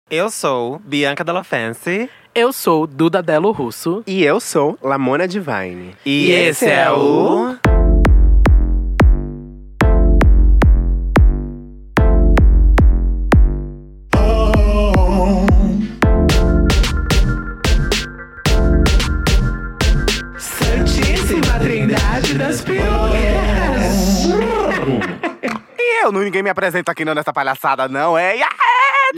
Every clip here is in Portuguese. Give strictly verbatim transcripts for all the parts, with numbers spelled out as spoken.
Eu sou Bianca Della Fancy. Eu sou Duda Delo Russo. E eu sou Lamona Divine. E, e esse é o… Santíssima Trindade das Piores. E eu, ninguém me apresenta aqui não nessa palhaçada, não. É… E aí,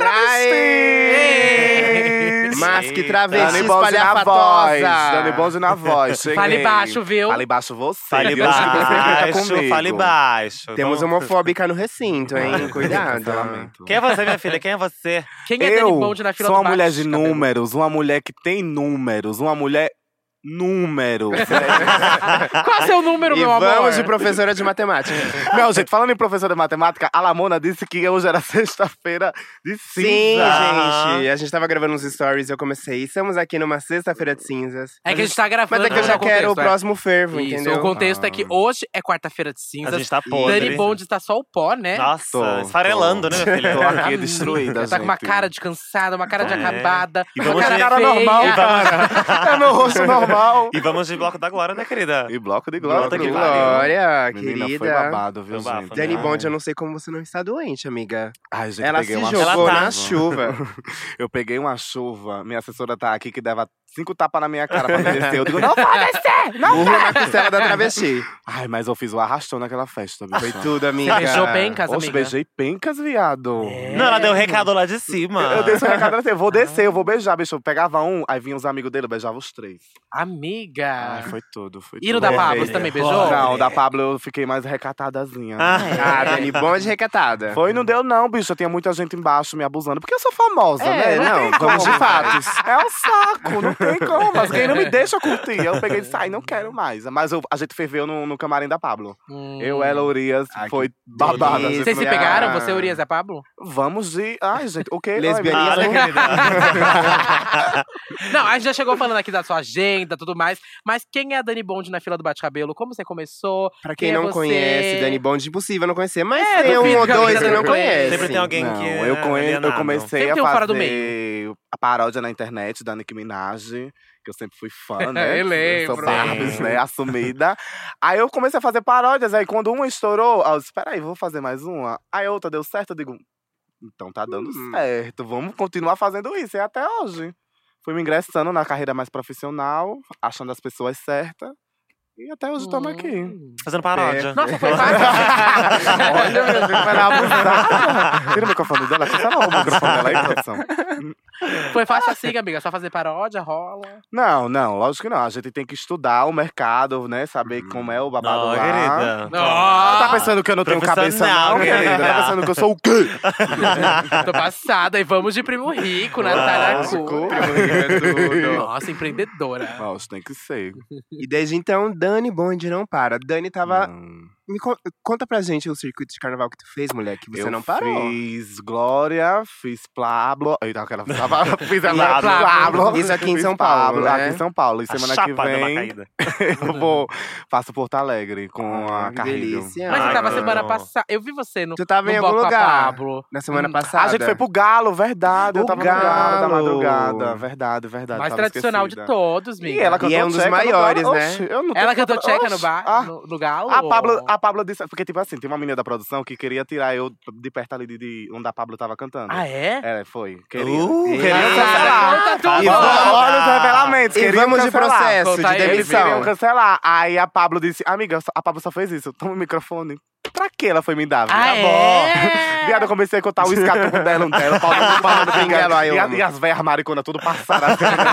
travestis! Mas que travesti Dani Bonde na voz. espalhafatosa. Dani Bonde na voz. Cheguei. Fale baixo, viu? Fale baixo você. Fale Deus que você fica baixo, comigo. fale baixo. Temos Vamos- homofóbica no recinto, hein? Cuidado. Cancelamento. Quem é você, minha filha? Quem é você? Quem é Dani Eu Bonde na fila sou do uma mulher baixo de cabelo? números, uma mulher que tem números, uma mulher… Números. Qual é o seu número, E meu amor? vamos de professora de matemática. Não, gente, falando em professora de matemática, a Lamona disse que hoje era sexta-feira de cinza. Sim, Aham. gente. A gente tava gravando uns stories e eu comecei. Estamos aqui numa sexta-feira de cinzas. É que a gente tá gravando. Mas é que eu já no quero o contexto, é. próximo fervo, Isso, entendeu? o contexto é que hoje é quarta-feira de A cinzas. gente tá podre. Dani Bonde tá só o pó, né? Nossa, Tô, esfarelando, tô. né, minha filha? Tô aqui destruída, Tá com uma gente. cara de cansada, uma cara de É. acabada. E uma vamos cara de- Cara feia. normal, cara. É meu rosto normal. E vamos de bloco da glória, né, querida? E bloco de glória. Puta que pro- pariu. Glória, Menina, querida. foi babado, viu, Foi bafo, gente? né? Dani Ai. Bonde, eu não sei como você não está doente, amiga. Ai, gente, Ela peguei se uma jogou Ela tá. na chuva. Eu peguei uma chuva, minha assessora tá aqui que dava cinco tapas na minha cara pra me descer. Eu digo, não vai descer! Não! Burro na costela da travesti. Ai, mas eu fiz o arrastão naquela festa, bicho. Foi tudo, amiga. Você beijou bem, casa Oxe, amiga? beijei pencas, viado. É. Não, ela deu o recado lá de cima. Eu dei esse recado assim, eu vou descer, eu vou beijar, bicho. Eu pegava um, aí vinha os amigos dele, eu beijava os três. Amiga. Ai, foi tudo, foi E no tudo. da Pablo, Perfeito. você também beijou? Não, o da Pablo eu fiquei mais recatadazinha. Ah, Ah, Dani Bonde recatada. Foi, não deu não, bicho. Tinha muita gente embaixo me abusando. Porque eu sou famosa, É, né? não, tem vamos de como. fatos. É um saco, não tem como. Mas quem não me deixa curtir. Eu peguei e disse, ai, não quero mais. Mas eu- a gente ferveu no, no camarim da Pablo. Hum. Eu, ela, Urias, Ai, foi que babada. delícia. gente. Vocês se Ah. pegaram? Você, Urias e a Pablo? Vamos de… Ai, gente, o quê? Lesbianismo. Ai, né, meu- querida? Não, a gente já chegou falando aqui da sua agenda e tudo mais. Mas quem é a Dani Bonde na fila do bate-cabelo? Como você começou? Pra quem é não você? conhece, Dani Bonde, impossível não conhecer. Mas É, tem um duvido ou que a dois vida que não não conhece. conhece. Sempre tem alguém Não, que eu, é conhe- eu alienado. comecei Sempre a tem um fora do fazer a paródia na internet da Nicki Minaj, que eu sempre fui fã, né? Eu lembro. Sou Barbies, né? Assumida. Aí eu comecei a fazer paródias, aí quando uma estourou, eu disse, peraí, vou fazer mais uma. Aí a outra deu certo, eu digo, então tá dando Hum. certo, vamos continuar fazendo isso, e até hoje. Fui me ingressando na carreira mais profissional, achando as pessoas certas, e até hoje estamos aqui. Hum. Fazendo paródia. Nossa, foi fácil. Olha, meu Deus, vai dar abusada. Tira o microfone dela, você sabe o microfone dela aí, produção? Foi fácil assim, amiga. Só fazer paródia, rola. Não, não, lógico que não. A gente tem que estudar o mercado, né? Saber como é o babado Não, lá. querida. Ah, tá pensando que eu não tenho cabeça, não, Profissional, querida? Tá querida. pensando que eu sou o quê? Tô passada. E vamos de Primo Rico, Natália Lógico. Arcuri. Nossa, empreendedora. Nossa, tem que ser. E desde então, Dani Bonde não para. Dani tava… Não. Me con- conta pra gente o circuito de carnaval que tu fez, mulher, que você eu não parou. fiz Glória, fiz Pablo. Eita, aquela tava, fiz a Pablo. Pablo. Isso aqui em Fiz São Paulo, né? Aqui em São Paulo. E A semana que chapa da vem Macaída. eu vou faço Porto Alegre com Ah, a que Carrilho. delícia. Mas você Ai, tava não. semana passada. Eu vi você no, Tu tava no em algum bloco com a lugar. Pablo. Na semana Hum. passada. A gente foi pro Galo, verdade. O eu tava no Galo da Galo. madrugada. Verdade, verdade. Mais tava tradicional esquecida. de todos, E amiga. ela E cantou é um dos tcheca no maiores, Galo. né? Oxe, eu não Ela tenho cantou contra- tcheca no Oxe, bar, ah, no, no Galo? A Pablo, a Pablo disse, porque tipo assim, tem uma menina da produção que queria tirar eu de perto ali de, de onde a Pablo tava cantando. Ah, é? É, foi. Queria. Uh, queria Ah, cancelar. conta tudo. E vamos- Olha os revelamentos. E queriam vamos de cancelar. processo, Conta de aí, Eles queriam demissão. cancelar. Aí a Pablo disse, amiga, a Pablo só fez isso. Toma o microfone. Pra que ela foi me dar, viado? Ah, é? Viado, eu comecei a contar o escatupo dela, um dela, falando, falando Pinguelo, aí eu e, a- amo. e as velhas mariconas tudo passaram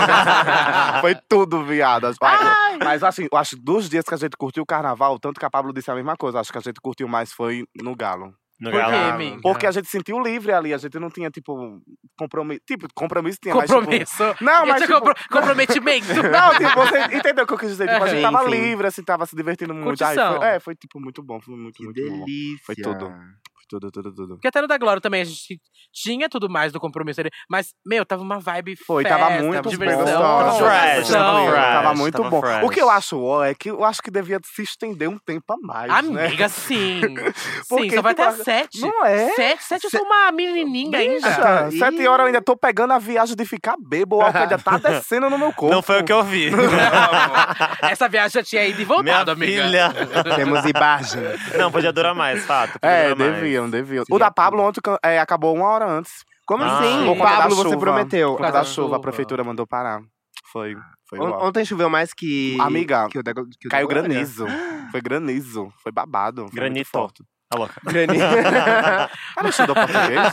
assim. Foi tudo, viado. Ai, Mas assim, eu acho que dos dias que a gente curtiu o carnaval, tanto que a Pablo disse a mesma coisa, acho que a gente curtiu mais foi no Galo. No Por Galo. quê, amiga? Porque a gente se sentiu livre ali, a gente não tinha, tipo, compromisso. Tipo, compromisso tinha, mas, Compromisso. tipo, não, Eu mas, tinha tipo, compro- comprometimento. não, tipo, você entendeu o que eu quis dizer? Tipo, a gente Sim, tava sim. livre, assim, tava se divertindo muito. Aí Curtição. foi, é, foi, tipo, muito bom, foi muito, Que muito bom. delícia. Foi tudo. tudo, tudo, tudo. Porque até no da Glória também a gente tinha tudo mais do compromisso ali. Mas, meu, tava uma vibe Foi, festa, tava muito diversão. bom. Tava Fresh, diversão. tava fresh. Tava muito tava bom. fresh. O que eu acho ó, é que eu acho que devia se estender um tempo a mais, né? Amiga, sim. Porque, sim, só vai tipo, até às sete. Não é? Sete, sete eu sou uma menininha ainda. Bicha, Ih. sete horas eu ainda tô pegando a viagem de ficar bêbado, o álcool ainda tá descendo no meu corpo. Não foi o que eu vi. Essa viagem já tinha ido e Minha voltado, amiga. filha. Temos imagem. Não, podia durar mais, fato. podia É, durar mais. deviam, deviam. O da Pablo ontem é, acabou uma hora antes. Como Ah, assim? Por O conta da Pablo, você chuva. prometeu. Por conta da da chuva, chuva. a prefeitura mandou parar. Foi, foi On- ó. Ontem choveu mais que. Amiga, que o da, que o da Caiu Glória. granizo. Foi granizo. Foi babado. Foi Granito. muito forte. Tá louca. Granizo. Ela estudou português?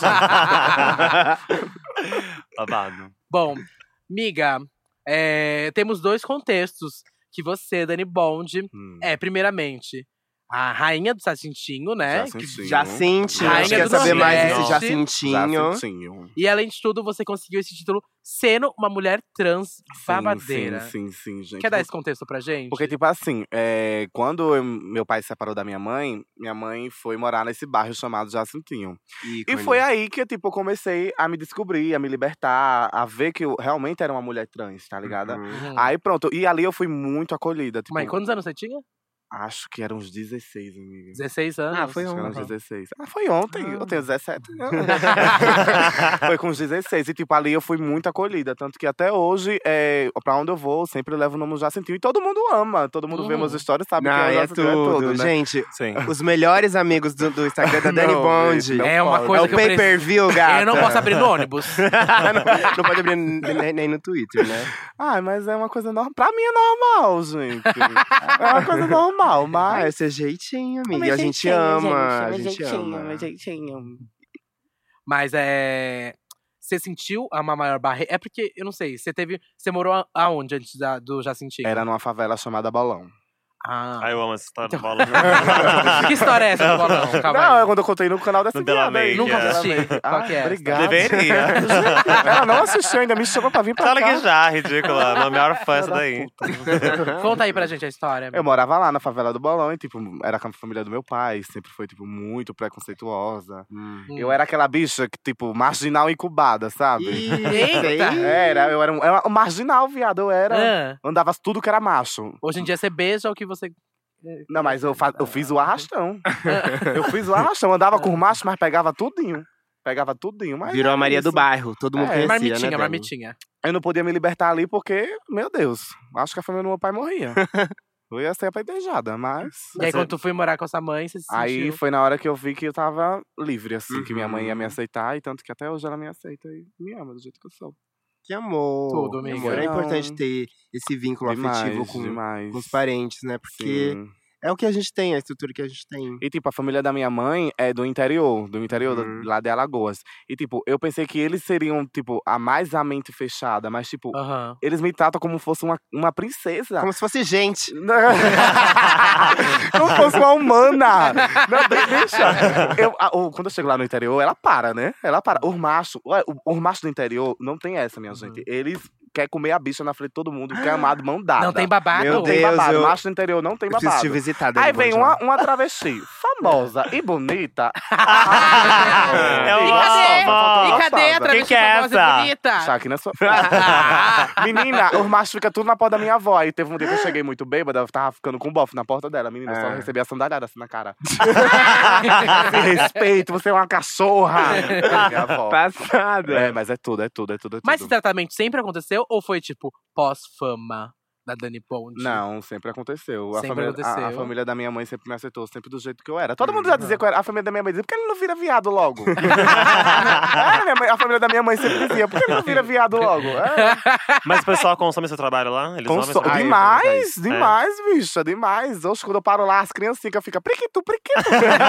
Babado. Bom, miga, é, temos dois contextos que você, Dani Bond, Hum. é, primeiramente, a rainha do Jacintinho, né? Jacintinho. Que- Jacintinho. Rainha Quer do saber mais desse Nordeste. Jacintinho? Jacintinho. E além de tudo, você conseguiu esse título sendo uma mulher trans babadeira. Sim, sim, sim, gente. Quer dar esse contexto pra gente? Porque, tipo assim, é, quando eu- meu pai se separou da minha mãe, minha mãe foi morar nesse bairro chamado Jacintinho. E Ícone. foi aí que, tipo, eu comecei a me descobrir, a me libertar, a ver que eu realmente era uma mulher trans, tá ligado? Uhum. Uhum. Aí pronto, e ali eu fui muito acolhida. Tipo, Mãe, quantos anos você tinha? Acho que eram uns dezesseis, amiga. dezesseis anos. Ah, foi Acho que eram uns ontem. dezesseis. Ah, foi ontem. Eu tenho dezessete. Foi com os dezesseis. E, tipo, ali eu fui muito acolhida. Tanto que até hoje, é, pra onde eu vou, eu sempre levo o nome Jacintinho. E todo mundo ama. Todo mundo vê Hum. meus stories, sabe Não, que é o Jacintinho tudo. né? Gente, Sim. os melhores amigos do, do Instagram da Dani Não, Bond. gente, não É uma pode. coisa É o que eu preciso- pay-per-view, gata. Eu não posso abrir no ônibus. não, não pode abrir nem, nem no Twitter, né? Ai, mas é uma coisa normal. Pra mim é normal, gente. É uma coisa normal, Ah, mas... esse é jeitinho, amiga. E a gente ama. A gente ama. jeitinho. Mas é. Você sentiu uma maior barreira? É porque, eu não sei, você teve. Você morou a- aonde antes da, do Jacintinho? Era numa favela chamada Bolão. Ah. Ai, eu amo essa história Então- do bola. Que história é essa do bolão? Calma Não, aí. é quando eu contei no canal dessa No Della viada aí. Make, Nunca é. assisti. Qual que é essa? Obrigado. Deveria. Ela não assistiu ainda, me chamou pra vir pra Fala cá. que já, ridícula. Minha maior fã essa daí. Conta aí pra gente a história. Eu morava lá na favela do Bolão e, tipo, era com a família do meu pai, sempre foi, tipo, muito preconceituosa. Hum. Eu era aquela bicha que, tipo, marginal incubada, sabe? Eita! Era, eu era um, era um marginal, viado, eu era. Ah, Andava tudo que era macho. hoje em dia você beija o que você. Não, mas eu, fa- eu fiz o arrastão. Eu fiz o arrastão, andava com macho, mas pegava tudinho. Pegava tudinho, mas Virou a é Maria do isso. bairro. Todo mundo É, conhecia, Marmitinha, né, Dani? marmitinha. Eu não podia me libertar ali porque, meu Deus, acho que a família do meu pai morria. Eu ia ser apedrejada, mas... E aí, quando tu foi morar com essa mãe, você se Aí sentiu... foi na hora que eu vi que eu tava livre, assim, que minha mãe ia me Uhum. aceitar, e tanto que até hoje ela me aceita e me ama do jeito que eu sou. Que amor. Tudo, Que amiga. amor. É Não. importante ter esse vínculo afetivo com, demais. com os parentes, né? Porque Sim. é o que a gente tem, a estrutura que a gente tem. E, tipo, a família da minha mãe é do interior, do interior Uhum. do- lá de Alagoas. E, tipo, eu pensei que eles seriam, tipo, a mais a mente fechada, mas, tipo, Aham. eles me tratam como se fosse uma, uma princesa. Como se fosse gente. Como se fosse uma humana. Não, de- deixa. Eu, a- o- quando eu chego lá no interior, ela para, né? Ela para. Os machos, ué, o- os machos do interior não tem essa, minha gente. Eles querem comer a bicha na frente de todo mundo, quer amar de mão dada. Não tem babado? Meu Não tem Deus, babado. eu- Macho do interior não tem Eu preciso te babado. visitar, Dani Aí vem Bond, uma, lá. uma travesti famosa e bonita. É E uma cadê? só, E cadê a Quem travesti que é famosa e essa? bonita? Shaq na sua. Ah, Menina, os machos ficam tudo na porta da minha avó. Aí teve um dia que eu cheguei muito bêbada, eu tava ficando com um bofe na porta dela. Menina, eu só É. recebi a sandalhada assim na cara. Se respeito, você é uma cachorra. Minha avó. Passada. É, mas é tudo, é tudo, é tudo, é tudo. Mas esse tratamento sempre aconteceu ou foi tipo pós-fama da Dani Bond? Não, sempre aconteceu. A Sempre família, a- aconteceu. A, família da minha mãe sempre me aceitou, sempre do jeito que eu era. Todo mundo já dizia que eu era. A família da minha mãe dizia, por que ele não vira viado logo? É, minha mãe- a família da minha mãe sempre dizia, por que ele não vira viado logo? É. Mas o pessoal consome seu trabalho lá? Eles amam Conso- seu trabalho? demais, É. demais, bicha, demais. Oxe, quando eu paro lá, as criancinhas que ficam priquitu, priquitu.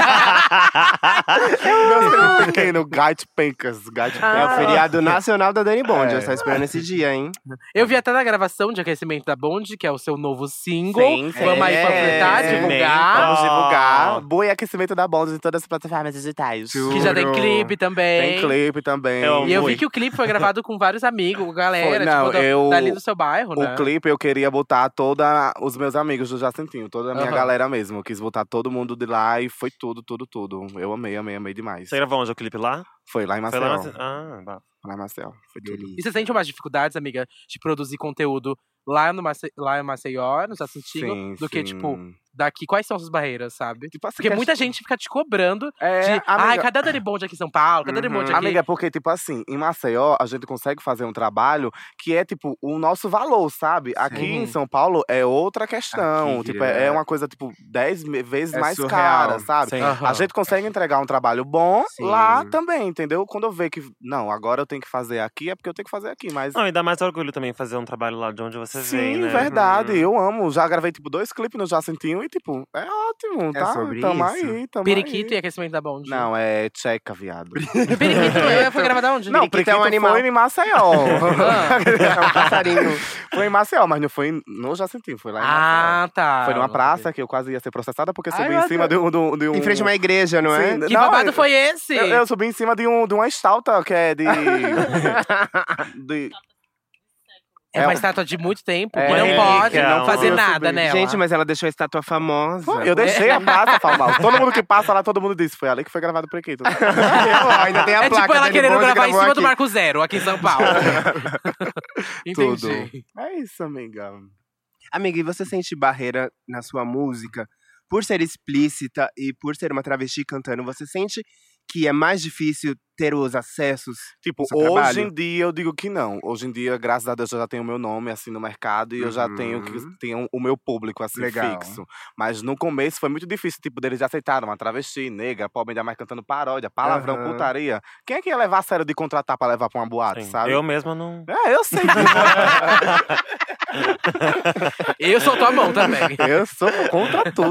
Meu filho pequeno, Gait Pencas, Gait É o Pencas. feriado nacional da Dani Bond. É. Eu estava esperando esse dia, hein? Eu vi até na gravação de aquecimento da Bonde, que é o seu novo single. Sim, sim. Vamos aí É, panfletar, é, divulgar. Vamos Oh. divulgar. Boa e aquecimento da Bonds em todas as plataformas digitais. Que já tem Juro. clipe também. Tem clipe também. Eu E eu vi Muito. que o clipe foi gravado com vários amigos, galera, Foi, não, tipo, da- eu- dali do seu bairro, né? O clipe eu queria botar todos os meus amigos do Jacintinho, toda a minha Aham. galera mesmo. Eu quis botar todo mundo de lá e foi tudo, tudo, tudo. Eu amei, amei, amei demais. Você gravou onde o clipe lá? Foi lá em Foi Maceió. lá na... Ah, bah. Lá em Maceió. Foi tudo. Delícia. E você sente umas dificuldades, amiga, de produzir conteúdo lá, no Mace... lá em Maceió, no Jacintinho, Sim, do que, sim. tipo, daqui? Quais são as barreiras, sabe? Tipo assim, Porque que a muita gente fica te cobrando É, de, ai, amiga, cadê a Dani Bonde aqui em São Paulo? Cadê a Dani Uhum. Bonde aqui? amiga, porque, tipo assim, em Maceió, a gente consegue fazer um trabalho que é, tipo, o nosso valor, sabe? Aqui Sim. em São Paulo é outra questão. Aqui tipo, é- é é uma coisa, tipo, dez me- vezes É mais surreal. cara, sabe? Sim. Aham. A gente consegue entregar um trabalho bom Sim. lá também, entendeu? Quando eu ver que, não, agora eu tenho que fazer aqui, é porque eu tenho que fazer aqui, mas… Não, e dá mais orgulho também fazer um trabalho lá de onde você vem, Sim, né? verdade, Uhum. eu amo. Já gravei, tipo, dois clipes no Jacintinho e, tipo, é ótimo, É tá? sobre tamo isso? aí, tamo Periquito e aí. aquecimento da Bonde. Não, é tcheca, viado. Periquito é, foi gravado onde? Não, Periquito Periquito é um animal. foi em Maceió. É um passarinho. Foi em Maceió, mas não foi em- no Jacintinho, foi lá em Maceió. Ah, tá. Foi numa Não praça sabia. que eu quase ia ser processada porque Ai, subi eu em cima de um, de um- de um… Em frente a uma igreja, não é? Sim, Que não, babado eu- foi esse? Eu, eu subi em cima de, um, de uma estátua que é de… de É uma é um- estátua de muito tempo, É, que não é, pode que é não uma- fazer eu nada subi. nela. Gente, mas ela deixou a estátua famosa. Pô, eu deixei a praça famosa. Todo mundo que passa lá, todo mundo disse. Foi ali que foi gravado o Prequito. Eu, ainda tem a É placa. tipo ela Dani querendo Bonde gravar em gravou cima do aqui. Marco Zero, aqui em São Paulo. Tudo. Entendi. É isso, amiga. Amiga, e você sente barreira na sua música por ser explícita e por ser uma travesti cantando? Você sente que é mais difícil ter os acessos? Tipo, no seu hoje trabalho? em dia eu digo que não. Hoje em dia, graças a Deus, eu já tenho o meu nome assim no mercado e eu já tenho, que, Uhum. tenho o meu público assim Legal. fixo. Mas no começo foi muito difícil, tipo, deles aceitarem uma travesti, negra, pobre, ainda mais cantando paródia, palavrão, Aham. putaria. Quem é que ia levar a sério de contratar pra levar pra uma boate, Sim. sabe? Eu mesma não. É, eu sei. Eu sou tua mão também. eu sou contra tudo.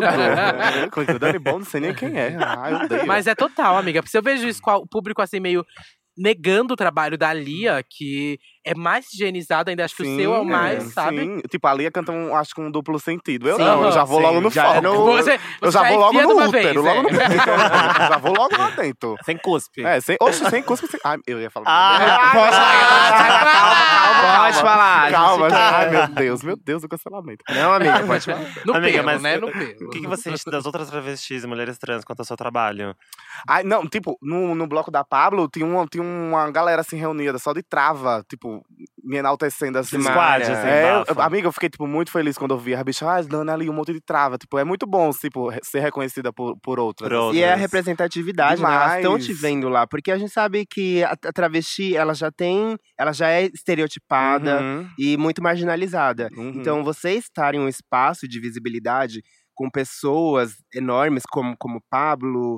Coisa Dani Bond, não sei nem quem é. Ah, eu odeio. Mas é total, amiga. Se eu vejo isso com a- o público assim, meio negando o trabalho da Lia, que é mais higienizado, ainda acho que o seu é o mais, sim, sabe? Sim. Tipo, a Lia canta, um, acho que um duplo sentido. Eu Sim, não, eu já vou sim, logo no já foco. é no- Você, Eu você já vou logo enfia de no uma útero, vez, logo no é. Eu já vou logo lá dentro. Sem cuspe. É, sem, oxe, sem cuspe, sem… Ai, eu ia falar. Ah, pode calma, calma, Pode falar. Calma, gente. ai meu Deus, meu Deus, o cancelamento. Não, amiga, pode falar. No Amiga, pelo, mas né? eu- No pelo. O que, que você acha das outras travestis e mulheres trans quanto ao seu trabalho? Ai, não, tipo, no, no bloco da Pablo, tinha uma, tinha uma galera assim reunida, só de trava, tipo, me enaltecendo assim. Demais. Squad, assim, É, eu- bafo. amiga, eu fiquei, tipo, muito feliz quando eu vi a bicha, ah, dando ali um monte de trava. Tipo, é muito bom, tipo, re- ser reconhecida por, por outras. Por outras. E é a representatividade, né? Elas estão te Demais. vendo lá. Porque a gente sabe que a, a travesti, ela já tem… Ela já é estereotipada Uhum, e muito marginalizada. uhum. Então, você estar em um espaço de visibilidade com pessoas enormes como, como Pablo,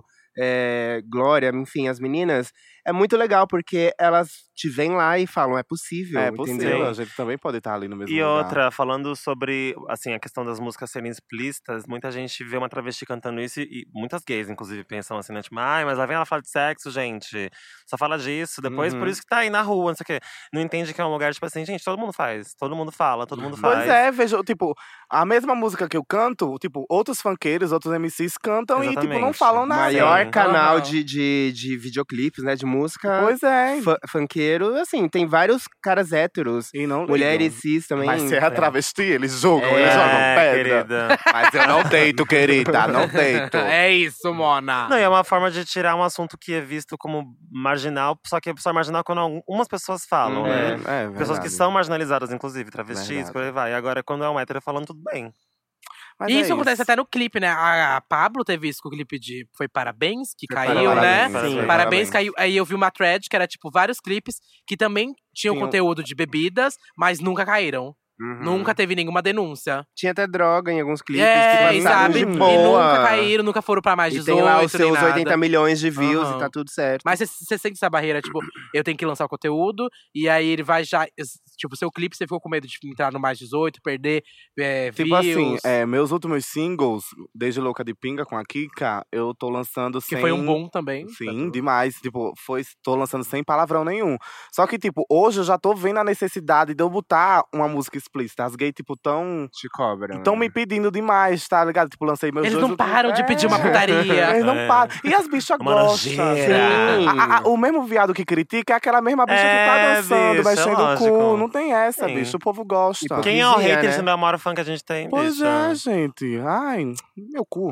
é, Glória, enfim, as meninas, é muito legal, porque elas te veem lá e falam, é possível, É entendeu? possível, a gente também pode estar ali no mesmo E lugar. outra, falando sobre, assim, a questão das músicas serem explícitas, muita gente vê uma travesti cantando isso e muitas gays, inclusive, pensam assim, né? Tipo, ai, mas lá vem ela falar de sexo, gente. Só fala disso, depois Uhum. por isso que tá aí na rua, não sei o quê. Não entende que é um lugar, tipo assim, gente, todo mundo faz. Todo mundo fala, todo mundo faz. Pois é, veja, tipo, a mesma música que eu canto, tipo, outros funkeiros, outros M Cs cantam e, tipo, não Exatamente. falam nada. Maior Sim. canal Aham. de, de, de videoclipes, né? De música Pois é. fu- funkeiro. Assim, tem vários caras héteros, E não mulheres ligam. cis também. Mas se é a travesti, eles julgam, É, eles jogam É, pedra. querida. Mas eu não deito, querida, não deito. É isso, Mona. Não, e é uma forma de tirar um assunto que é visto como marginal, só que é só marginal quando algumas pessoas falam, Uhum. né? É, é Pessoas que verdade. são marginalizadas, inclusive, travestis, Verdade. por aí vai. Agora, quando é um hétero falando, tudo bem. Mas E é isso acontece até no clipe, né? A, a Pablo teve isso com o clipe de Foi Parabéns, que Foi caiu, Parabéns, né? sim. Parabéns, Parabéns. caiu. Aí eu vi uma thread que era, tipo, vários clipes que também tinham Tinham- conteúdo de bebidas, mas nunca caíram. Uhum. Nunca teve nenhuma denúncia. Tinha até droga em alguns clipes é, que e passaram sabe? de E boa. nunca caíram, nunca foram pra mais E dezoito, tem lá os nem seus nada. oitenta milhões de views Aham. e tá tudo certo. Mas você sente essa barreira, tipo, eu tenho que lançar o conteúdo, e aí ele vai já. Tipo, seu clipe, você ficou com medo de entrar no mais dezoito, perder é, Tipo assim, views. é, meus últimos singles, desde Louca de Pinga com a Kika, eu tô lançando que sem… foi um bom também. Sim, demais. Tipo, foi, tô lançando sem palavrão nenhum. Só que, tipo, hoje eu já tô vendo a necessidade de eu botar uma música explícita. As gays, tipo, tão… Te cobram. Tão né? me pedindo demais, tá ligado? Tipo, lancei meus Eles dois não param de é, pedir uma putaria. Eles não É. param. E as bichas Uma gostam. nojeira. Sim. A- a- o mesmo viado que critica é aquela mesma bicha que tá É, dançando, bicho, é mexendo o lógico. cu. Não tem essa, Sim. bicho. O povo gosta. Quem é o Hipocrisia, hater né? se não é o maior fã que a gente tem, Pois bicha? é, gente. Ai, meu cu.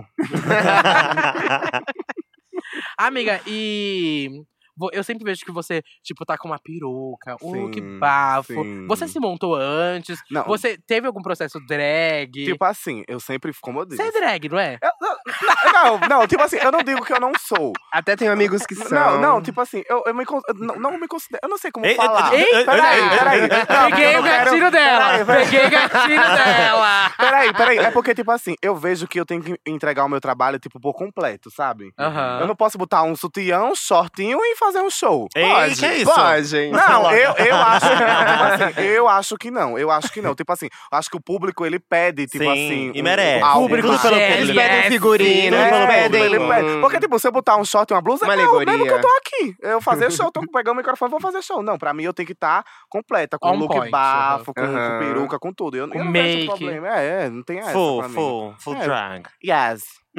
Amiga, e… vo- Eu sempre vejo que você, tipo, tá com uma peruca. Uh, que Sim, bafo. sim. Você se montou antes? Não. Você teve algum processo drag? Tipo assim, eu sempre, como eu disse… Você é drag, não é? Eu- não, não, não, tipo assim, eu não digo que eu não sou. Até tenho amigos que são. Não, não, tipo assim, eu, eu me, con- eu não, não me considero. Eu não sei como Ei, falar. ei, ei, peraí, ei, peraí. ei, Não, Peguei eu o não quero- gatilho dela! Peraí, peraí. Peguei o gatilho dela! Peraí, peraí. É porque, tipo assim, eu vejo que eu tenho que entregar o meu trabalho, tipo, por completo, sabe? Aham. Eu não posso botar um sutiã, um shortinho e fazer um show. Ei, Pode, que é isso? pode. Não, eu, eu acho que não. Tipo assim, eu acho que não. Eu acho que não. Tipo assim, eu acho que o público, ele pede, tipo Sim, assim… e um- merece. algo Público mais. Tudo pelo sério, Eles público. pedem yes, figurino, sim. eles É, pedem. ele pede. Porque, tipo, se eu botar um short e uma blusa, Uma é não, alegoria. mesmo que eu tô aqui. Eu fazer show, tô pegando o microfone e vou fazer show. Não, pra mim eu tenho que estar completa, com On look point, bafo, com, aham. com peruca, com tudo. Eu, Com eu não vejo make. problema. É, é, não tem essa Full, pra mim. full, full É. drag. Yes.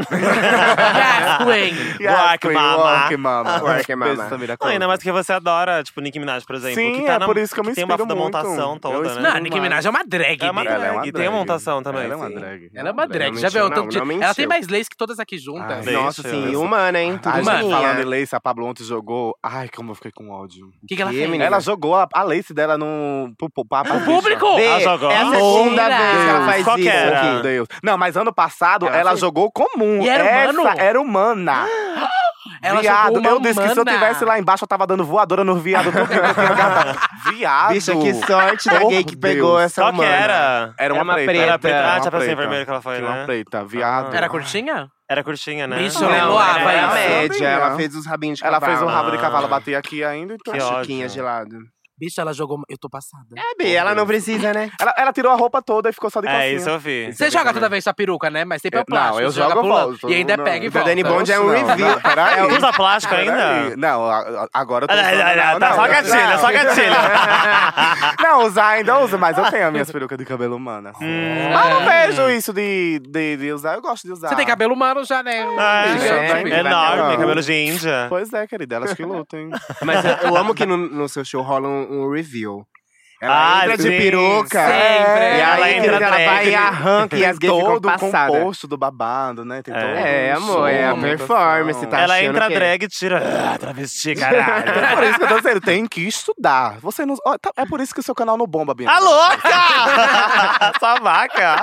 Yes, Queen! Yes, Work, queen, mama. Work, mama. Work, mama. Beijo, Samira Não, ainda Cruz. mais que você adora, tipo, Nicki Minaj, por exemplo. Sim, que tá é na- por isso que eu me tem uma inspiro da montação muito. toda, Eu né? inspiro Não, a Nicki Minaj é uma drag, É uma bicho. Ela é uma drag. E tem a drag. montação também. Ela é uma sim. drag. Ela é uma drag. Não Já viu? mentiu, o tanto não, de- não Ela tem mentiu. mais leis que todas aqui juntas. Ah, Nossa, Deixa, sim, eu- humana, hein? Tudo Ai, Mano, gente, fininha. falando em Lace, a Pablo ontem jogou… Ai, como eu fiquei com ódio. O que, que ela Que, fez? menina? Ela jogou a, a Lace dela no… Pro, pro, pra, pra O público! Bê, Ela jogou? é a segunda Mentira. vez que ela faz Qual que isso. era? Meu Deus. Não, mas ano passado Ela ela, fez- jogou comum. E era Essa humano? era humana. Ela viado, jogou uma eu disse que se eu humana. tivesse lá embaixo, eu tava dando voadora no viado. Tudo que eu tinha gata. Viado. Bicha, que sorte da Oh, gay que Deus. pegou essa Qual que humana. era? Era uma, Era uma preta. preta. Era preta. Ah, Uma tinha pra ser preta. vermelho que ela foi, Tinha né? uma preta, viado. Ah. Era curtinha? Era curtinha, né? Bicho, Não, eu leiloava era a isso. média, ela Sim. fez os rabinhos de Ela cavalo. fez um rabo de Ah. cavalo bater aqui ainda, então… Que As ódio. chiquinhas de lado. Bicho, ela jogou… Eu tô passada. É, Bê, ela não precisa, né? Ela, ela tirou a roupa toda e ficou só de calcinha. É, isso eu vi. Você joga toda vez sua peruca, né? Mas sempre é Eu- o plástico. não, eu você joga jogo, eu pulando. volto. E ainda Não, pega e o da volta. Dani Bond é um Não, review. não, peraí. Tu usa plástico ainda? Peraí. Não, a- a- agora eu tô Ah, usando… ah, ah, não, tá, não, só não. gatilho, só gatilho. Não, usar ainda uso, mas eu tenho as minhas perucas de cabelo humano. assim. Hum. Mas eu não vejo isso de, de, de usar, eu gosto de usar. Você tem cabelo humano já, né? Ah, Gigante, é, amigo. é enorme, Não. cabelo de índia. Pois é, querida, elas que lutem. Mas eu, eu amo que no, no seu show rola um, um review. Ela Ah, entra de sim, peruca. sempre. E Ela aí entra ela drag. vai e arranca e as gays ficam todo o passadas. composto do babado, né? Tem É. todo É, um amor, show, é a uma performance, atuação. tá Ela achando entra que- drag e tira. Ah, travesti, caralho. É por isso que eu tô dizendo, tem que estudar. Você não… ó, tá- é por isso que o seu canal não bomba, Bianca. A louca! Sua vaca!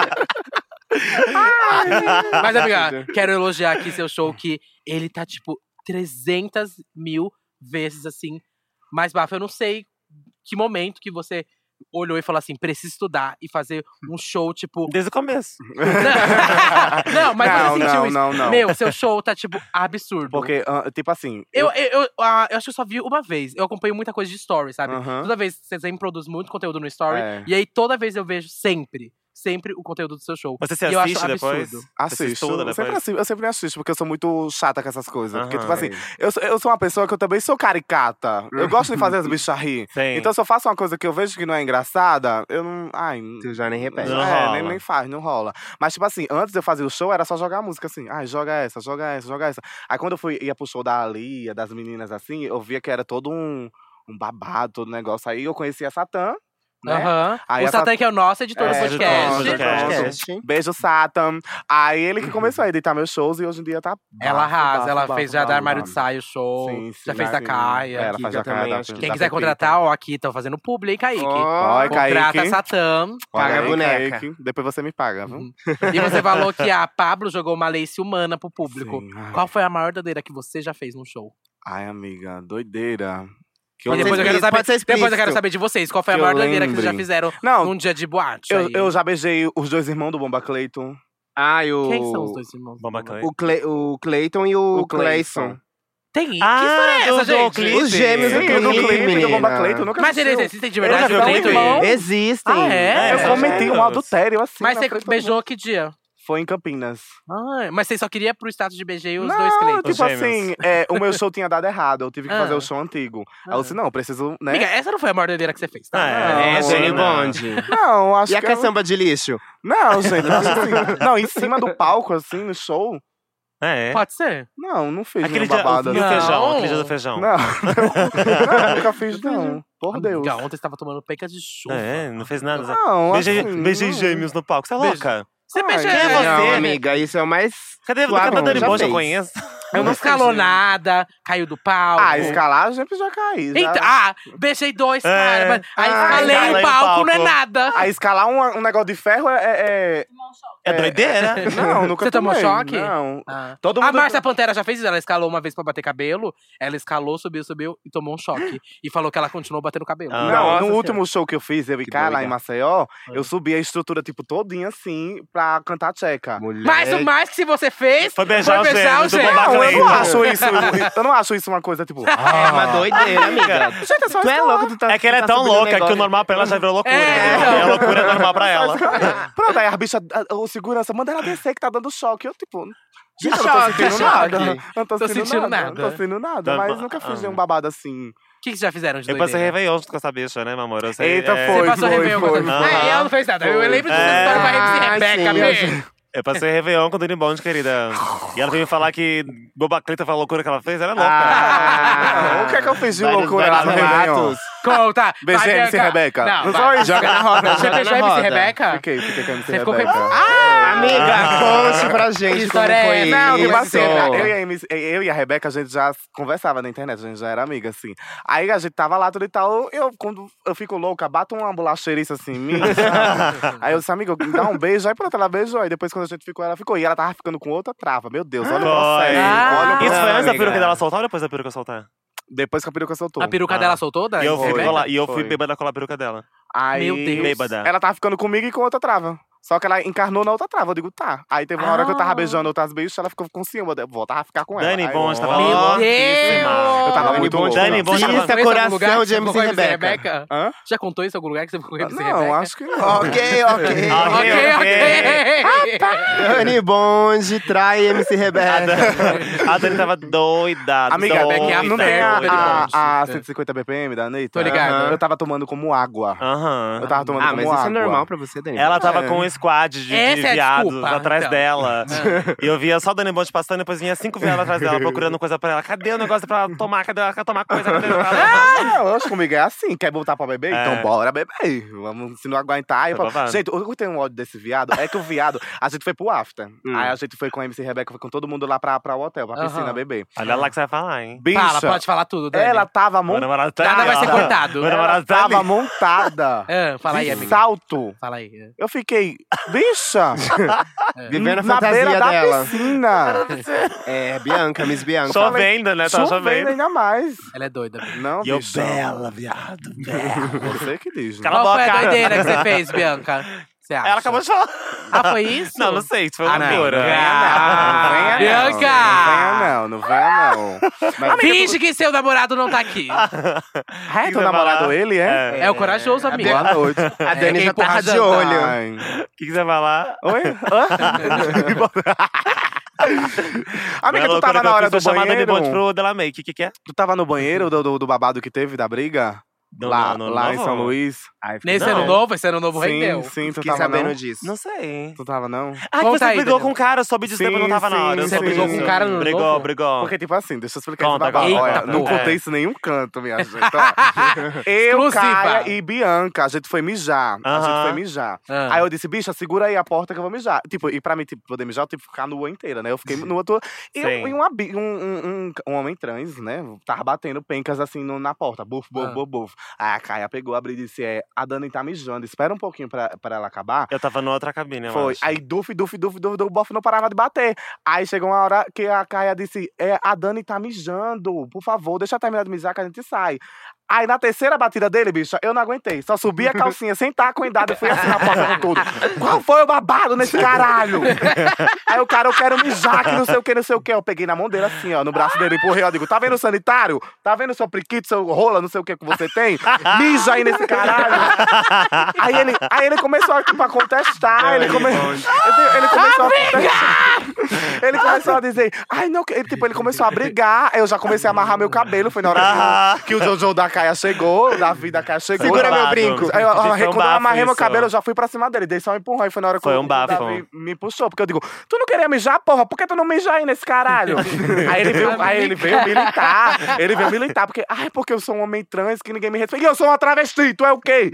Mas, amiga, quero elogiar aqui seu show, que ele tá, tipo, trezentas mil vezes, assim, mais bafo. Eu não sei que momento que você olhou e falou assim, preciso estudar e fazer um show, tipo… Desde o começo. Não, mas Não, você sentiu não, isso. não, não. Meu, seu show tá, tipo, absurdo. Porque, ah, tipo assim… Eu, eu, eu, ah, eu acho que eu só vi uma vez. Eu acompanho muita coisa de story, sabe? Aham. Toda vez você sempre produz muito conteúdo no story. É. E aí, toda vez eu vejo sempre, sempre o conteúdo do seu show. Você se E eu acho assiste depois? absurdo. Você se Assisto. estuda Eu sempre, depois? assisto, eu sempre assisto, porque eu sou muito chata com essas coisas. Porque, Aham. tipo assim, eu, sou- eu sou uma pessoa que eu também sou caricata. Eu gosto de fazer as bichas rir. Sim. Então, se eu faço uma coisa que eu vejo que não é engraçada, eu não. Ai. Tu já nem repete. Não é, rola. nem, nem faz, não rola. Mas, tipo assim, antes de eu fazer o show, era só jogar a música assim. Ai, joga essa, joga essa, joga essa. Aí quando eu fui, ia pro show da Alia, das meninas assim, eu via que era todo um, um babado, todo negócio. Aí eu conhecia a Satã, né? Aham. Aí O essa- Satan, que é o nosso editor do É, podcast. editor do podcast. Podcast. Beijo, Satan. Aí ele que começou a editar meus shows e hoje em dia tá. Ela bafo, arrasa, bafo, ela bafo, fez já da bafo, Armário de bafo. Saio show. Sim, já sim, fez da sim. Caia. É, ela faz Kika da Caia. também, da- acho que- Quem da quiser Pepita. contratar, ó, aqui, estão fazendo publi, hein, Kaique? Ó, Oi, Contrata Kaique. Satã. Paga Olha a aí, boneca. Kaique. Depois você me paga, viu? Uhum. E você falou que a Pablo jogou uma lace humana pro público. Sim, ai. Qual foi a maior doideira que você já fez num show? Ai, amiga, doideira. Que Mas Pode depois ser eu quero explícito, saber, pode ser depois eu quero explícito. saber de vocês. Qual foi a Que maior eu doideira que vocês já lembre. fizeram Não, num dia de boate? eu, aí? eu já beijei os dois irmãos do Bomba Clayton. Ah, e o... Quem são os dois irmãos? Bomba Clay. O, Cle... o Clayton e o, O Clayson. Clayson. Tem? que Ah, história é essa, do- do gente? clipe. Os gêmeos do Sim, clipe, do clipe menina. do Bomba Clayton. Nunca Mas eles assistiu. existem de Eu já verdade? vi o o Cleiton? clipe. Existem. Ah, é? É, É, são Eu cometi um gêmeos. adultério assim. Mas na você frente de todo beijou mundo. que dia? Foi em Campinas. Ah, mas você só queria pro status de B G e os não, dois clientes. Os tipo gêmeos. assim, é, o meu show tinha dado errado. Eu tive que Ah. fazer o show antigo. Aí eu disse, não, eu preciso, né? Amiga, essa não foi a maior doideira que você fez, tá? Ah, É, Não, Dani não. Bond. Não, acho E a que... eu- caçamba de lixo? Não, gente, eu acho assim. Não, em cima do palco, assim, no show. É. Pode ser. Não, não fiz Aquele nenhum dia, babado. o, e o Não. feijão, aquele dia do feijão. Não, não, nunca fiz, não. Por Deus. Amiga, ontem você tava tomando peca de chuva. É, não fez nada. Não, Beijei, assim, beijei não. gêmeos no palco. Você é Beijo. louca? Você Ai, beija quem é ele. você? Não, amiga, isso é o mais. Cadê, Suave, cadê a Dani já Bond? Eu fez. conheço. Eu não escalou nada, caiu do palco. Ah, escalar sempre já caí. Já. Então, ah, beijei dois, É. cara. Mas aí Ah, escalei escalei o o palco, palco. não é nada. A escalar um, um negócio de ferro é. é- É doideira? é- Não, nunca Você tomou tomei, choque? Não. Ah. Todo A mundo. Márcia Pantera já fez isso. Ela escalou uma vez pra bater cabelo. Ela escalou, subiu, subiu e tomou um choque. E falou que ela continuou batendo cabelo. Ah. Não, Nossa no último show que eu fiz, eu e Que Kai, lá doida. em Maceió, eu subi a estrutura, tipo, todinha assim, pra cantar tcheca. Mulher. Mas o mais que você fez Foi beijar o gêmeo do gêmeo. Boba Não, eu não Clayton. acho isso. Eu não acho isso uma coisa, tipo. É uma doideira, amiga. Gente, é só Tu é escalar. louco, tu tá. É que ela é tu tá tão subindo louca que o negócio. normal pra ela já virou loucura. É, entendeu? não. E a loucura é normal pra ela. Pronto, aí a bicha, a- o segurança, manda ela descer que tá dando choque. Eu, tipo, Que gente, eu não tô choque, sentindo que nada. choque. Eu não tô, Tô sentindo, sentindo nada. nada. Não tô sentindo nada, Tá- mas nunca fiz ah. nenhum babado assim. O que, que vocês já fizeram de Eu passei doideira? Réveillon junto com essa bicha, né, meu amor? Eu sei, Eita, é, foi. Você passou Réveillon com foi, essa- foi. É, ela não fez nada. Eu Foi. lembro de É. vocês história com a M C Ah, Rebeca, sim, mesmo. Eu passei Réveillon com o Dani Bond, querida. E ela veio me falar que Boba Clayton foi a loucura que ela fez. Ela é louca. Ah, o que é que eu fiz de vários- loucura lá no vários Réveillon? relatos. Conta. Beijei Vai, a M C Bianca. Rebeca. Não, Não vai. só Joga na roda, Você joga beijou a na M C roda. Rebeca? Fiquei, fiquei com a M C Você ficou com- Rebeca. Amiga, conte pra gente Que como história é foi essa? Não, isso. tipo assim, eu e, a M C eu e a Rebeca, a gente já conversava na internet, a gente já era amiga, assim. Aí a gente tava lá, tudo e tal, eu, quando eu fico louca, bato uma bolacheiriça assim em mim, sabe? Aí eu disse, amiga, me dá um beijo, aí pronto, ela beijou, aí depois quando a gente ficou, ela ficou. E ela tava ficando com outra trava, meu Deus, olha o processo, Ah. olha o Isso processo. foi antes da amiga. peruca dela soltar ou depois da peruca soltar? Depois que a peruca soltou. A peruca Ah. dela soltou, da E eu fui, Rebeca? colar- e eu fui Foi. bêbada com a peruca dela. Aí, Meu Deus. Bêbada. ela tava ficando comigo e com outra trava. Só que ela encarnou na outra trava. Eu digo, tá. Aí teve uma hora que eu tava Ah. beijando outras bichas, ela ficou com ciúme. Eu voltava a ficar com ela. Dani Aí, Bond ó. tava Meu louquíssima. Eu tava Dani muito Bond, louco. Dani Bond Você já tava- contou isso em algum lugar coração que de você ficou com a M C Rebeca? Hã? Já contou isso em algum lugar que você ficou com a M C Rebeca? Não, acho que não. Ok, ok. Ah, Ok, ok. Dani Bond trai M C Rebeca. A Dani tava doida. Amiga, doida. Beck é a não fé, tem a, Dani a, Bond. a cento e cinquenta B P M da Anitta? Tô ligado. Aham. Eu tava tomando como água. Aham. Eu tava tomando Ah, como mas água. isso é normal pra você, Dani. Ela tava É. com um squad de, de Essa é a viados desculpa, atrás então. dela. E eu via só o Dani Bond passando, depois vinha cinco viados atrás dela, procurando coisa pra ela. Cadê o negócio pra ela tomar? Cadê ela quer tomar coisa? Cadê ela? Ah, eu acho que comigo é assim. Quer botar pra beber? É. Então bora beber. Vamos, se não aguentar. Eu Tá falo, babado. gente, o que tem um ódio desse viado é que o viado, a gente foi pro after. Hum. Aí a gente foi com a M C Rebeca, foi com todo mundo lá pra, pra o hotel, pra Aham. piscina beber. Olha lá que você vai falar, hein? Bicha, Fala, pode falar tudo, Dani. ela tava Meu montada. namorado tá Nada ali, vai ser ó. cortado. Meu Ela namorado tá tava ali. montada. Ah, fala aí, de amiga. salto. Fala aí. Eu fiquei, bicha, Vivendo a na fantasia beira da dela. piscina. É, Bianca, Miss Bianca. Chovendo, né? Tá Chovendo chovendo. ainda mais. Ela é doida. Bianca. Não, E eu, bicha. bela, viado, bela. Você que diz. né? Cala a Qual foi a boca. doideira que você fez, Bianca? Você acha? Ela acabou de falar. Ah, foi isso? Não, não sei, isso foi Ah, uma não. loucura. Não venha não. Bianca! Não venha não, não venha não. Mas Finge que seu namorado não tá aqui. é que teu você namorado falar? ele, é? É o corajoso, amigo. Boa noite. A Dani quem já tá empurra de jantar. olho. Ai. O que, que você vai falar? Oi? Amiga, tu Loucura tava que na eu hora fiz do foi chamar Dani Bond banheiro? pro Della May. O que, que que é? Tu tava no banheiro do, do, do babado que teve, da briga? Do- lá no- no lá em novo? São Luís? Ai, fiquei- Nesse Não. ano novo, esse ano novo Sim, rendeu. sim, tu Fiquei tava sabendo não? disso. Não sei. Tu tava não? Ah, que Conta você aí, brigou Daniel. com o cara, eu soube disso, Sim, depois eu não tava na hora. eu sim, Você soube brigou disso. com o cara no Brigou, novo? brigou. Porque, tipo assim, deixa eu explicar Conta, esse babado. conta, Olha, conta. não contei É. isso em nenhum canto, minha gente. Ó. Eu, Exclusiva. Caia e Bianca, a gente foi mijar. A gente Aham. foi mijar. Ah. Aí eu disse, bicha, segura aí a porta que eu vou mijar. Tipo, e pra mim, tipo, poder mijar, eu tive que ficar nua inteira, né? Eu fiquei nua toda. E, Sim. e uma bi- um, um, um, um homem trans, né? Tava batendo pencas assim no- na porta. Buf, buf, Ah. buf, buf. Aí a Caia pegou, abriu e disse, é, a Dani tá mijando. Espera um pouquinho pra, pra ela acabar. Eu tava na outra cabine, eu Foi. acho. Aí, duf, duf, duf, duf, duf, o bofe não parava de bater. Aí chegou uma hora que a Caia disse: é, a Dani tá mijando, por favor, deixa eu terminar de mijar que a gente sai. Aí na terceira batida dele, bicha, eu não aguentei. Só subi a calcinha sem estar com idade, eu fui assim na porta com tudo. Qual foi o babado nesse caralho? Aí o cara, eu quero mijar, que não sei o que, não sei o que. Eu peguei na mão dele assim, ó, no braço dele, empurrei, eu digo, tá vendo o sanitário? Tá vendo o seu priquito, seu rola, não sei o que que você tem? Mija aí nesse caralho. Aí ele, aí ele começou aqui pra contestar, ele, come... ele, ele começou a contestar. Ele começou a dizer, ai não, ele, tipo, ele começou a brigar, aí eu já comecei a amarrar meu cabelo, foi na hora que, que o Jojo da Caia chegou, o Davi da Caia chegou. Segura meu brinco. Aí eu, eu, Foi um quando eu bafo amarrei meu isso. cabelo, eu já fui pra cima dele, dei só um empurrão, e foi na hora que Foi o um bafo. Davi me puxou, porque eu digo, tu não queria mijar, porra, por que tu não mija aí nesse caralho? Aí ele veio, aí ele veio militar, ele veio militar, porque, ai, porque eu sou um homem trans que ninguém me respeita, e eu sou uma travesti, tu é o quê?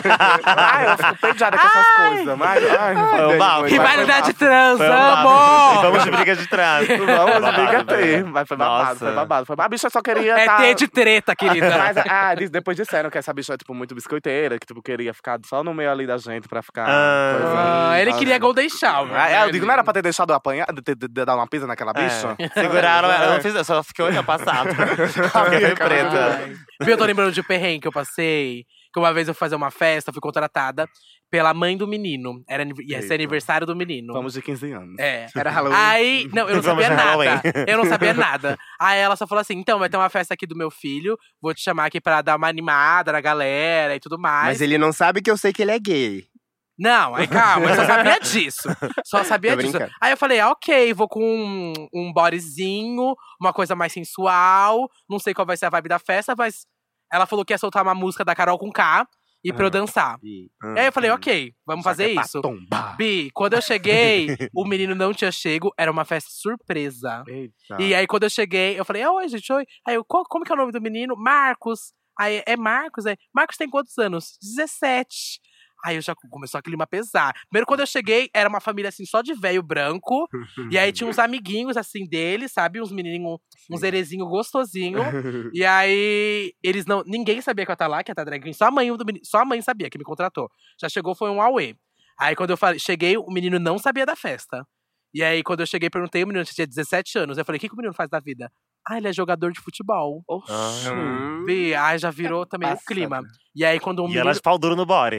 Ai, eu fico pejada com essas coisas, mas, ai, Foi um bafo. Rivalidade trans, Foi um bafo. amo! Vamos de briga de trás. vamos, amiga, Babado, ter, velho. mas foi babado, Nossa. foi babado, foi babado. A bicha só queria É tá... ter de treta, querida. Mas, ah, diz- depois disseram que essa bicha é, tipo, muito biscoiteira, que, tipo, queria ficar só no meio ali da gente pra ficar... Ah. coisinha, Ah, ele tal, queria assim. Golden Shower. Ah, é, eu digo, não era pra ter deixado eu apanhar, de, de, de, de dar uma pisa naquela bicha? É. Seguraram ela, eu não fiz, eu só fiquei olhando passado. Fiquei meio preta. Viu, eu tô lembrando de um perrengue que eu passei. Que uma vez eu fui fazer uma festa, fui contratada pela mãe do menino. Era, aniv- ia ser Eita. aniversário do menino. Vamos de quinze anos. É. Era Halloween. Aí, não, eu não Vamos sabia de nada. Halloween. Eu não sabia nada. Aí ela só falou assim: então, vai ter uma festa aqui do meu filho, vou te chamar aqui pra dar uma animada na galera e tudo mais. Mas ele não sabe que eu sei que ele é gay. Não, aí calma, eu só sabia disso. Só sabia Tô disso. brincando. Aí eu falei, ah, ok, vou com um, um bodyzinho, uma coisa mais sensual. Não sei qual vai ser a vibe da festa, mas ela falou que ia soltar uma música da Carol com K e pra eu dançar. E- E aí eu falei, ok, vamos fazer Só que é isso. pra tombar. Bi, quando eu cheguei, o menino não tinha chego, era uma festa surpresa. Eita. E aí, quando eu cheguei, eu falei, ah, oi, gente, oi. Aí eu, qual- como que é o nome do menino? Marcos. Aí, é Marcos? É. Marcos tem quantos anos? dezessete. Aí eu já começou a clima pesar. Primeiro, quando eu cheguei, era uma família, assim, só de velho branco. E aí tinha uns amiguinhos, assim, dele, sabe? Uns menininhos, uns herezinhos gostosinhos. E aí, eles não… Ninguém sabia que eu ia estar lá, que ia estar drag queen. Só a mãe, do menino, só a mãe sabia, que me contratou. Já chegou, foi um auê. Aí, quando eu falei, cheguei, o menino não sabia da festa. E aí, quando eu cheguei, perguntei, o menino tinha dezessete anos. Eu falei, o que, que o menino faz da vida? Ah, ele é jogador de futebol. Oxi. Hum. Bi, aí já virou também o Passada. clima. E aí, quando o E menino… ela de pau duro no body.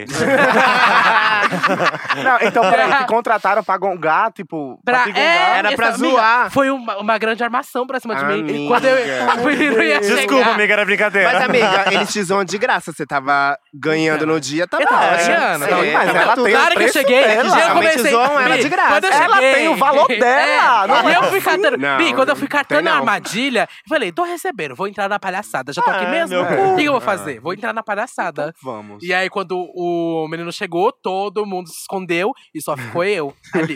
Não, então, peraí, te contrataram pra gongar, tipo, pra, Pra- te gongar. é, Era pra essa- amiga, zoar. Foi uma, uma grande armação pra cima de mim. Amiga. Quando eu, o menino ia Desculpa, chegar, amiga, era brincadeira. Mas, amiga, eles te zoam de graça. Você tava ganhando no dia, tá Eu tava bom. ganhando, É, não, é, mas tá ela tudo. tem Na o hora que eu preço cheguei, dela. que dia eu Geralmente comecei… zoam ela Bi, de graça. quando eu Ela cheguei- tem o valor dela, É, não e é eu fui catando… Não, Bi, quando eu fui tem catando a não. armadilha, eu falei, tô recebendo, vou entrar na palhaçada. Já tô aqui Ah, mesmo? meu O cu. que eu vou fazer? Vou entrar na palhaçada. Vamos. E aí, quando o menino chegou, todo mundo se escondeu e só ficou eu ali.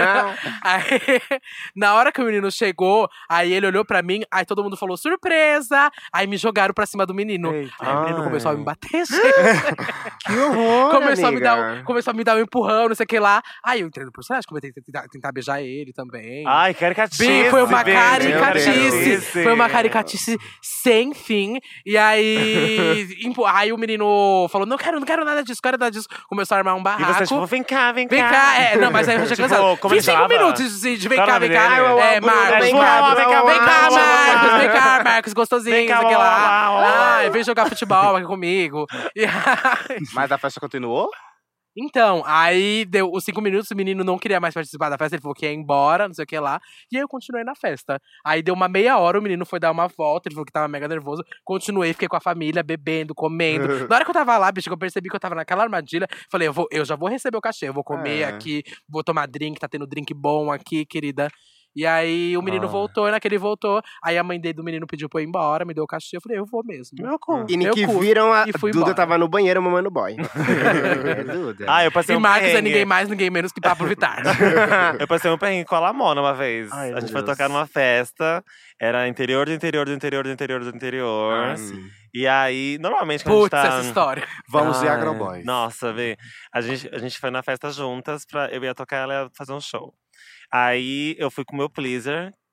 Aí, na hora que o menino chegou, aí ele olhou pra mim, aí todo mundo falou, surpresa! Aí me jogaram pra cima do menino. Eita. Aí o menino começou a me bater, gente. Que horror, começou, a me amiga. dar, um- começou a me dar um empurrão, não sei o que lá. Aí eu entrei no personagem, comecei a tentar, tentar beijar ele também. Ai, caricatice. Bi, foi uma beijo, caricatice. Foi uma caricatice sem fim. E aí, empu- aí o menino falou: não quero, não quero nada disso, quero nada disso. Começou a armar um E barraco. você, tipo, vem cá, vem cá. Vem cá, é, não, mas aí eu já tinha Tipo, cansado. como ele Fiz cinco chamava? minutos de, de vem Qual cá, o nome vem cá. dele? Ai, eu É, amo, Marcos, vem vem cá, cá, vem cá, vem cá, Marcos. Marcos, vem cá, Marcos, gostosinho, Vem cá, não sei o que uau, lá. uau, uau. Ai, vem jogar futebol aqui comigo. E aí- Mas a festa continuou? Então, aí deu os cinco minutos, o menino não queria mais participar da festa, ele falou que ia embora, não sei o que lá. E aí eu continuei na festa. Aí deu uma meia hora, o menino foi dar uma volta, ele falou que tava mega nervoso. Continuei, fiquei com a família, bebendo, comendo. Na hora que eu tava lá, bicho, que eu percebi que eu tava naquela armadilha, falei, eu, vou, eu já vou receber o cachê, eu vou comer É. aqui, vou tomar drink, tá tendo drink bom aqui, querida. E aí o menino Ah. voltou, e naquele voltou. Aí a mãe dele do menino pediu pra eu ir embora, me deu o cachê. Eu falei, eu vou mesmo. Meu cu. E Eu que curto. viram, a E fui Duda embora. tava no banheiro mamando boy. É, Duda. Ah, eu passei E um Marcos é perrengue. ninguém mais, ninguém menos que Pablo Vittar. Eu passei um perrengue com a Lamona uma vez. Ai, a meu gente foi Deus. tocar numa festa. Era interior do interior do interior do interior do interior. Ah, sim. E aí, normalmente quando Putz, a gente tá… essa história. Vamos de Ai, Agroboys. Nossa, vê. A gente, a gente foi na festa juntas, pra, eu ia tocar, ela ia fazer um show. Aí eu fui com o meu pleaser,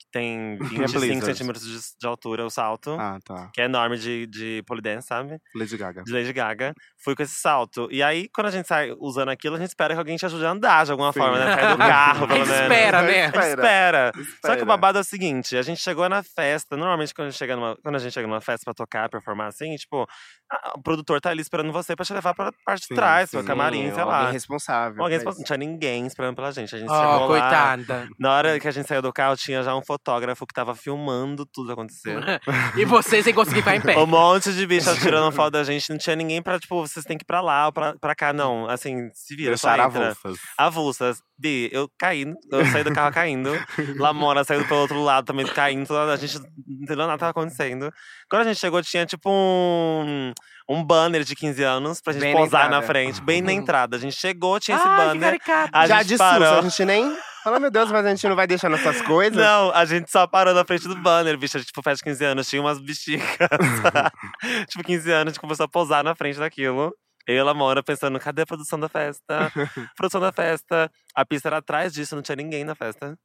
tem vinte e Blizzard. cinco centímetros de, de altura o salto. Ah, tá. Que é enorme de, de pole dance, sabe? Lady Gaga. De Lady Gaga. Fui com esse salto. E aí, quando a gente sai usando aquilo, a gente espera que alguém te ajude a andar de alguma Sim. forma, né? Sair do carro, A pelo gente menos. espera, né? A gente espera. Só que Espera. o babado é o seguinte, a gente chegou na festa, normalmente quando a gente chega numa, quando a gente chega numa festa pra tocar, performar assim, tipo, a- o produtor tá ali esperando você pra te levar pra parte Sim, de trás, sim. pro camarim, sei lá. Alguém responsável. Alguém, pra não tinha ninguém esperando pela gente. A gente Ó, chegou lá. coitada. Na hora que a gente saiu do carro, tinha já um fotógrafo que tava filmando tudo acontecer. E você sem conseguir ficar em pé. Um monte de bicho tirando foto da gente. Não tinha ninguém pra, tipo, vocês têm que ir pra lá ou pra, pra cá. Não, assim, se vira, só Deixar entra. avulsas. Avulsas. Bi, eu caí, eu saí do carro caindo. Lamora saiu pelo outro lado também caindo. A gente não entendeu nada que tava acontecendo. Quando a gente chegou, tinha tipo um, um banner de quinze anos pra gente Bem na posar na entrada. frente, bem na entrada. A gente chegou, tinha esse Ai, que banner. caricato. A Já gente de parou. susto, a gente nem… Fala, meu Deus, mas a gente não vai deixar nossas coisas? Não, a gente só parou na frente do banner, bicho. Tipo, festa de quinze anos, tinha umas bexigas. Tipo, quinze anos, a gente começou a posar na frente daquilo. Eu e a Lamora pensando, cadê a produção da festa? Produção da festa. A pista era atrás disso, não tinha ninguém na festa.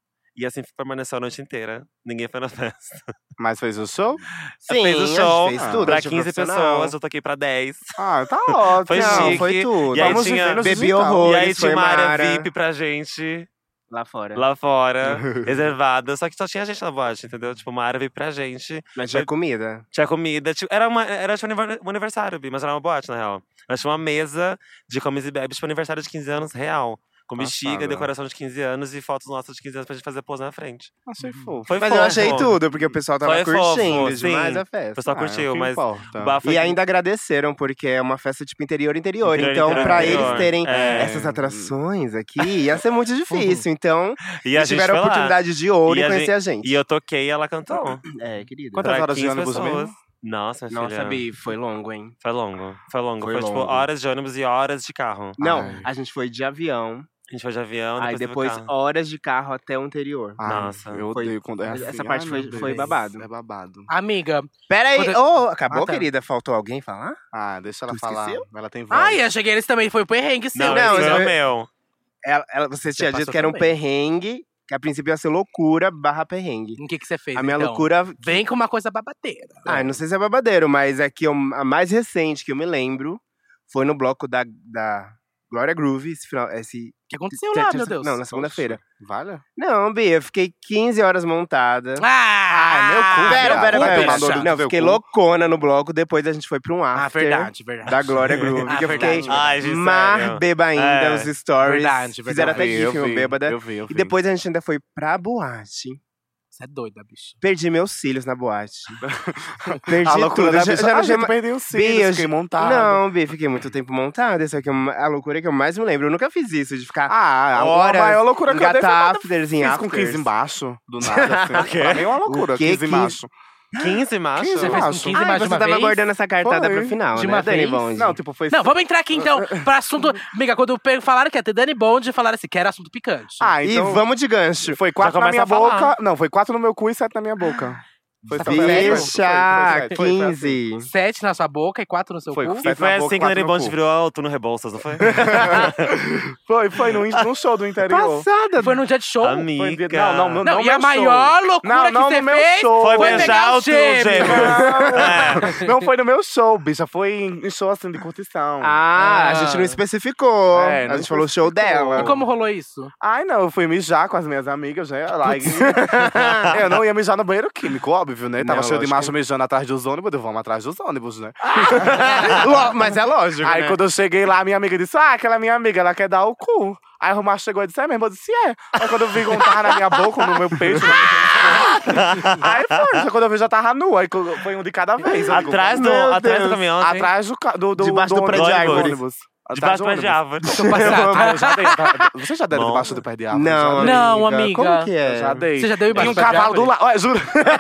E assim permaneceu a noite inteira. Ninguém foi na festa. Mas fez o show? Sim, fez o a gente show fez tudo, a pra gente é quinze profissional. pessoas, eu toquei pra dez. Ah, tá ótimo. Foi Não, chique. foi tudo. E aí Vamos tinha, viver no Bebi digital. horror. e aí Horrores, tinha foi uma área mara. V I P pra gente. Lá fora. Lá fora, reservada. Só que só tinha gente na boate, entendeu? Tipo, uma área V I P pra gente. Mas tinha comida. Tinha comida. Tipo, era, uma, era tipo aniver- um aniversário, Bi, mas era uma boate, na real. Mas tinha uma mesa de comes e bebes tipo aniversário de quinze anos real. Com bexiga, Passada. decoração de quinze anos e fotos nossas de quinze anos pra gente fazer pose na frente. Achei fofo. Foi Mas fofo. eu achei tudo, porque o pessoal tava Foi fofo, curtindo sim. demais a O festa. pessoal Ah, é o curtiu, que mas importa. o bafo E ainda agradeceram, porque é uma festa tipo interior, interior. Interior, então, interior, pra interior. eles terem É. essas atrações aqui, ia ser muito difícil. Então, E a eles gente tiveram a foi lá. oportunidade de ouro E de a conhecer a gente. E eu toquei e ela cantou. É, querida. Quantas Pra horas de quinze ônibus pessoas. mesmo? Nossa, minha Nossa, filha. Bi, foi longo, hein? Foi longo. Foi longo. Foi Foi, tipo longo. horas de ônibus e horas de carro. Não, Ai. a gente foi de avião. A gente foi de avião, Aí depois, teve depois, carro. horas de carro até o interior. Ai, Nossa. eu Foi- odeio quando é assim. essa parte Ai, foi- meu Deus. foi babado. É babado. Amiga. Pera aí, Quando- ô, acabou, Ah, tá. querida? Faltou alguém falar? Ah, deixa ela Tu falar. esqueceu? Ela tem voz. Ai, eu cheguei eles também. Foi o perrengue seu. Não, Não, esse isso foi o é- meu. Ela, ela- você tinha dito passou que era um também. perrengue, que a princípio ia ser loucura barra perrengue. O que, que você fez, A minha então? loucura… Vem com uma coisa babadeira. Ah, não sei se é babadeiro, mas é que eu- a mais recente que eu me lembro foi no bloco da, da Glória Groove, esse final… Esse, O que aconteceu te- lá, te- meu Deus? Não, na segunda-feira. Vale? Não, Bi, eu fiquei quinze horas montada. Ah, meu cu, Pera, viado. pera, Vai pera. tomar dor pera. no Não, teu fiquei cu. loucona no bloco, depois a gente foi pra um Ah, after verdade, verdade. da Glória Groove, Ah, que eu verdade, fiquei Ai, gente, mar sério. beba ainda, É. os stories. Verdade, verdade. Fizeram até Eu vi, eu gif, meu vi, bêbada. Eu vi, eu vi. E depois a gente ainda foi pra boate. Você é doida, bicho. Perdi meus cílios na boate. Perdi a loucura tudo. da Já- bicha. já- Ah, já- gente, perdi os Bi, cílios, eu fiquei já- montado. Não, Bi, fiquei muito tempo montada. Isso aqui é uma- a loucura que eu mais me lembro. Eu nunca fiz isso, de ficar Ah, a horas, maior loucura que eu dei foi engatar quando afters em fiz afters. com quinze embaixo, do nada, assim. Pra mim é uma loucura, O que quinze que- embaixo. quinze, macho? quinze, Você fez com acho. quinze Ai, mais de você uma tava vez? guardando essa cartada Foi. pro final, De né, uma Dani vez? Bond? Não, tipo, foi... Não, vamos entrar aqui então pra assunto. Amiga, quando pe- falaram que ia ter Dani Bond, falaram assim, que era assunto picante. Ah, então... E vamos de gancho. Foi quatro na começa minha a falar. boca. Não, foi quatro no meu cu e sete na minha boca. Foi Tá só- sério? foi- foi- foi- Bicha, foi sete, foi- foi assim. quinze. Sete na sua boca e quatro no seu Foi, cu. foi. E foi na boca, assim que o quatro Dani no Bond cu. virou alto no Rebouças, não foi? Foi, foi num, num show do interior. Passada. Foi num dia de show. Amiga. Foi dia- não, não, não, Não, não e a meu maior show. loucura Não, que não você no meu fez show. Foi foi beijar pegar o o tio gêmeo. gêmeo. Não foi no meu show, bicha. Foi em em show assim de curtição. Ah, a Ah. gente não especificou. É, não a gente falou o show especificou. dela. E como rolou isso? Ai, não, eu fui mijar com as minhas amigas, né? Lá, e- eu não ia mijar no banheiro químico, óbvio, né? Tava Não, cheio de lógico. macho mijando atrás dos ônibus, eu vamos atrás dos ônibus, né? Lo- Mas é lógico, Aí né? quando eu cheguei lá, minha amiga disse: Ah, aquela minha amiga, ela quer dar o cu. Aí o macho chegou e disse: É mesmo? Eu disse: É. Aí quando eu vi que tava na minha boca, no meu peito. Aí foi, já quando eu vi já tava nua. Aí foi um de cada vez. eu digo, Atrás do, Meu atrás do Deus. caminhão, assim. Atrás do, ca- do, do, Debaixo do ônibus, pé de do árvore. ônibus. Atrás Debaixo do do pé de ônibus. árvore. Tô passada. Ah, eu já dei. tá- Você já deram Bom. debaixo do pé de árvore? Não, Já dei. Não, amiga. amiga. Como que Eu é? já dei. Você já deu E embaixo um do pé de cavalo do árvore? lado. Olha, juro.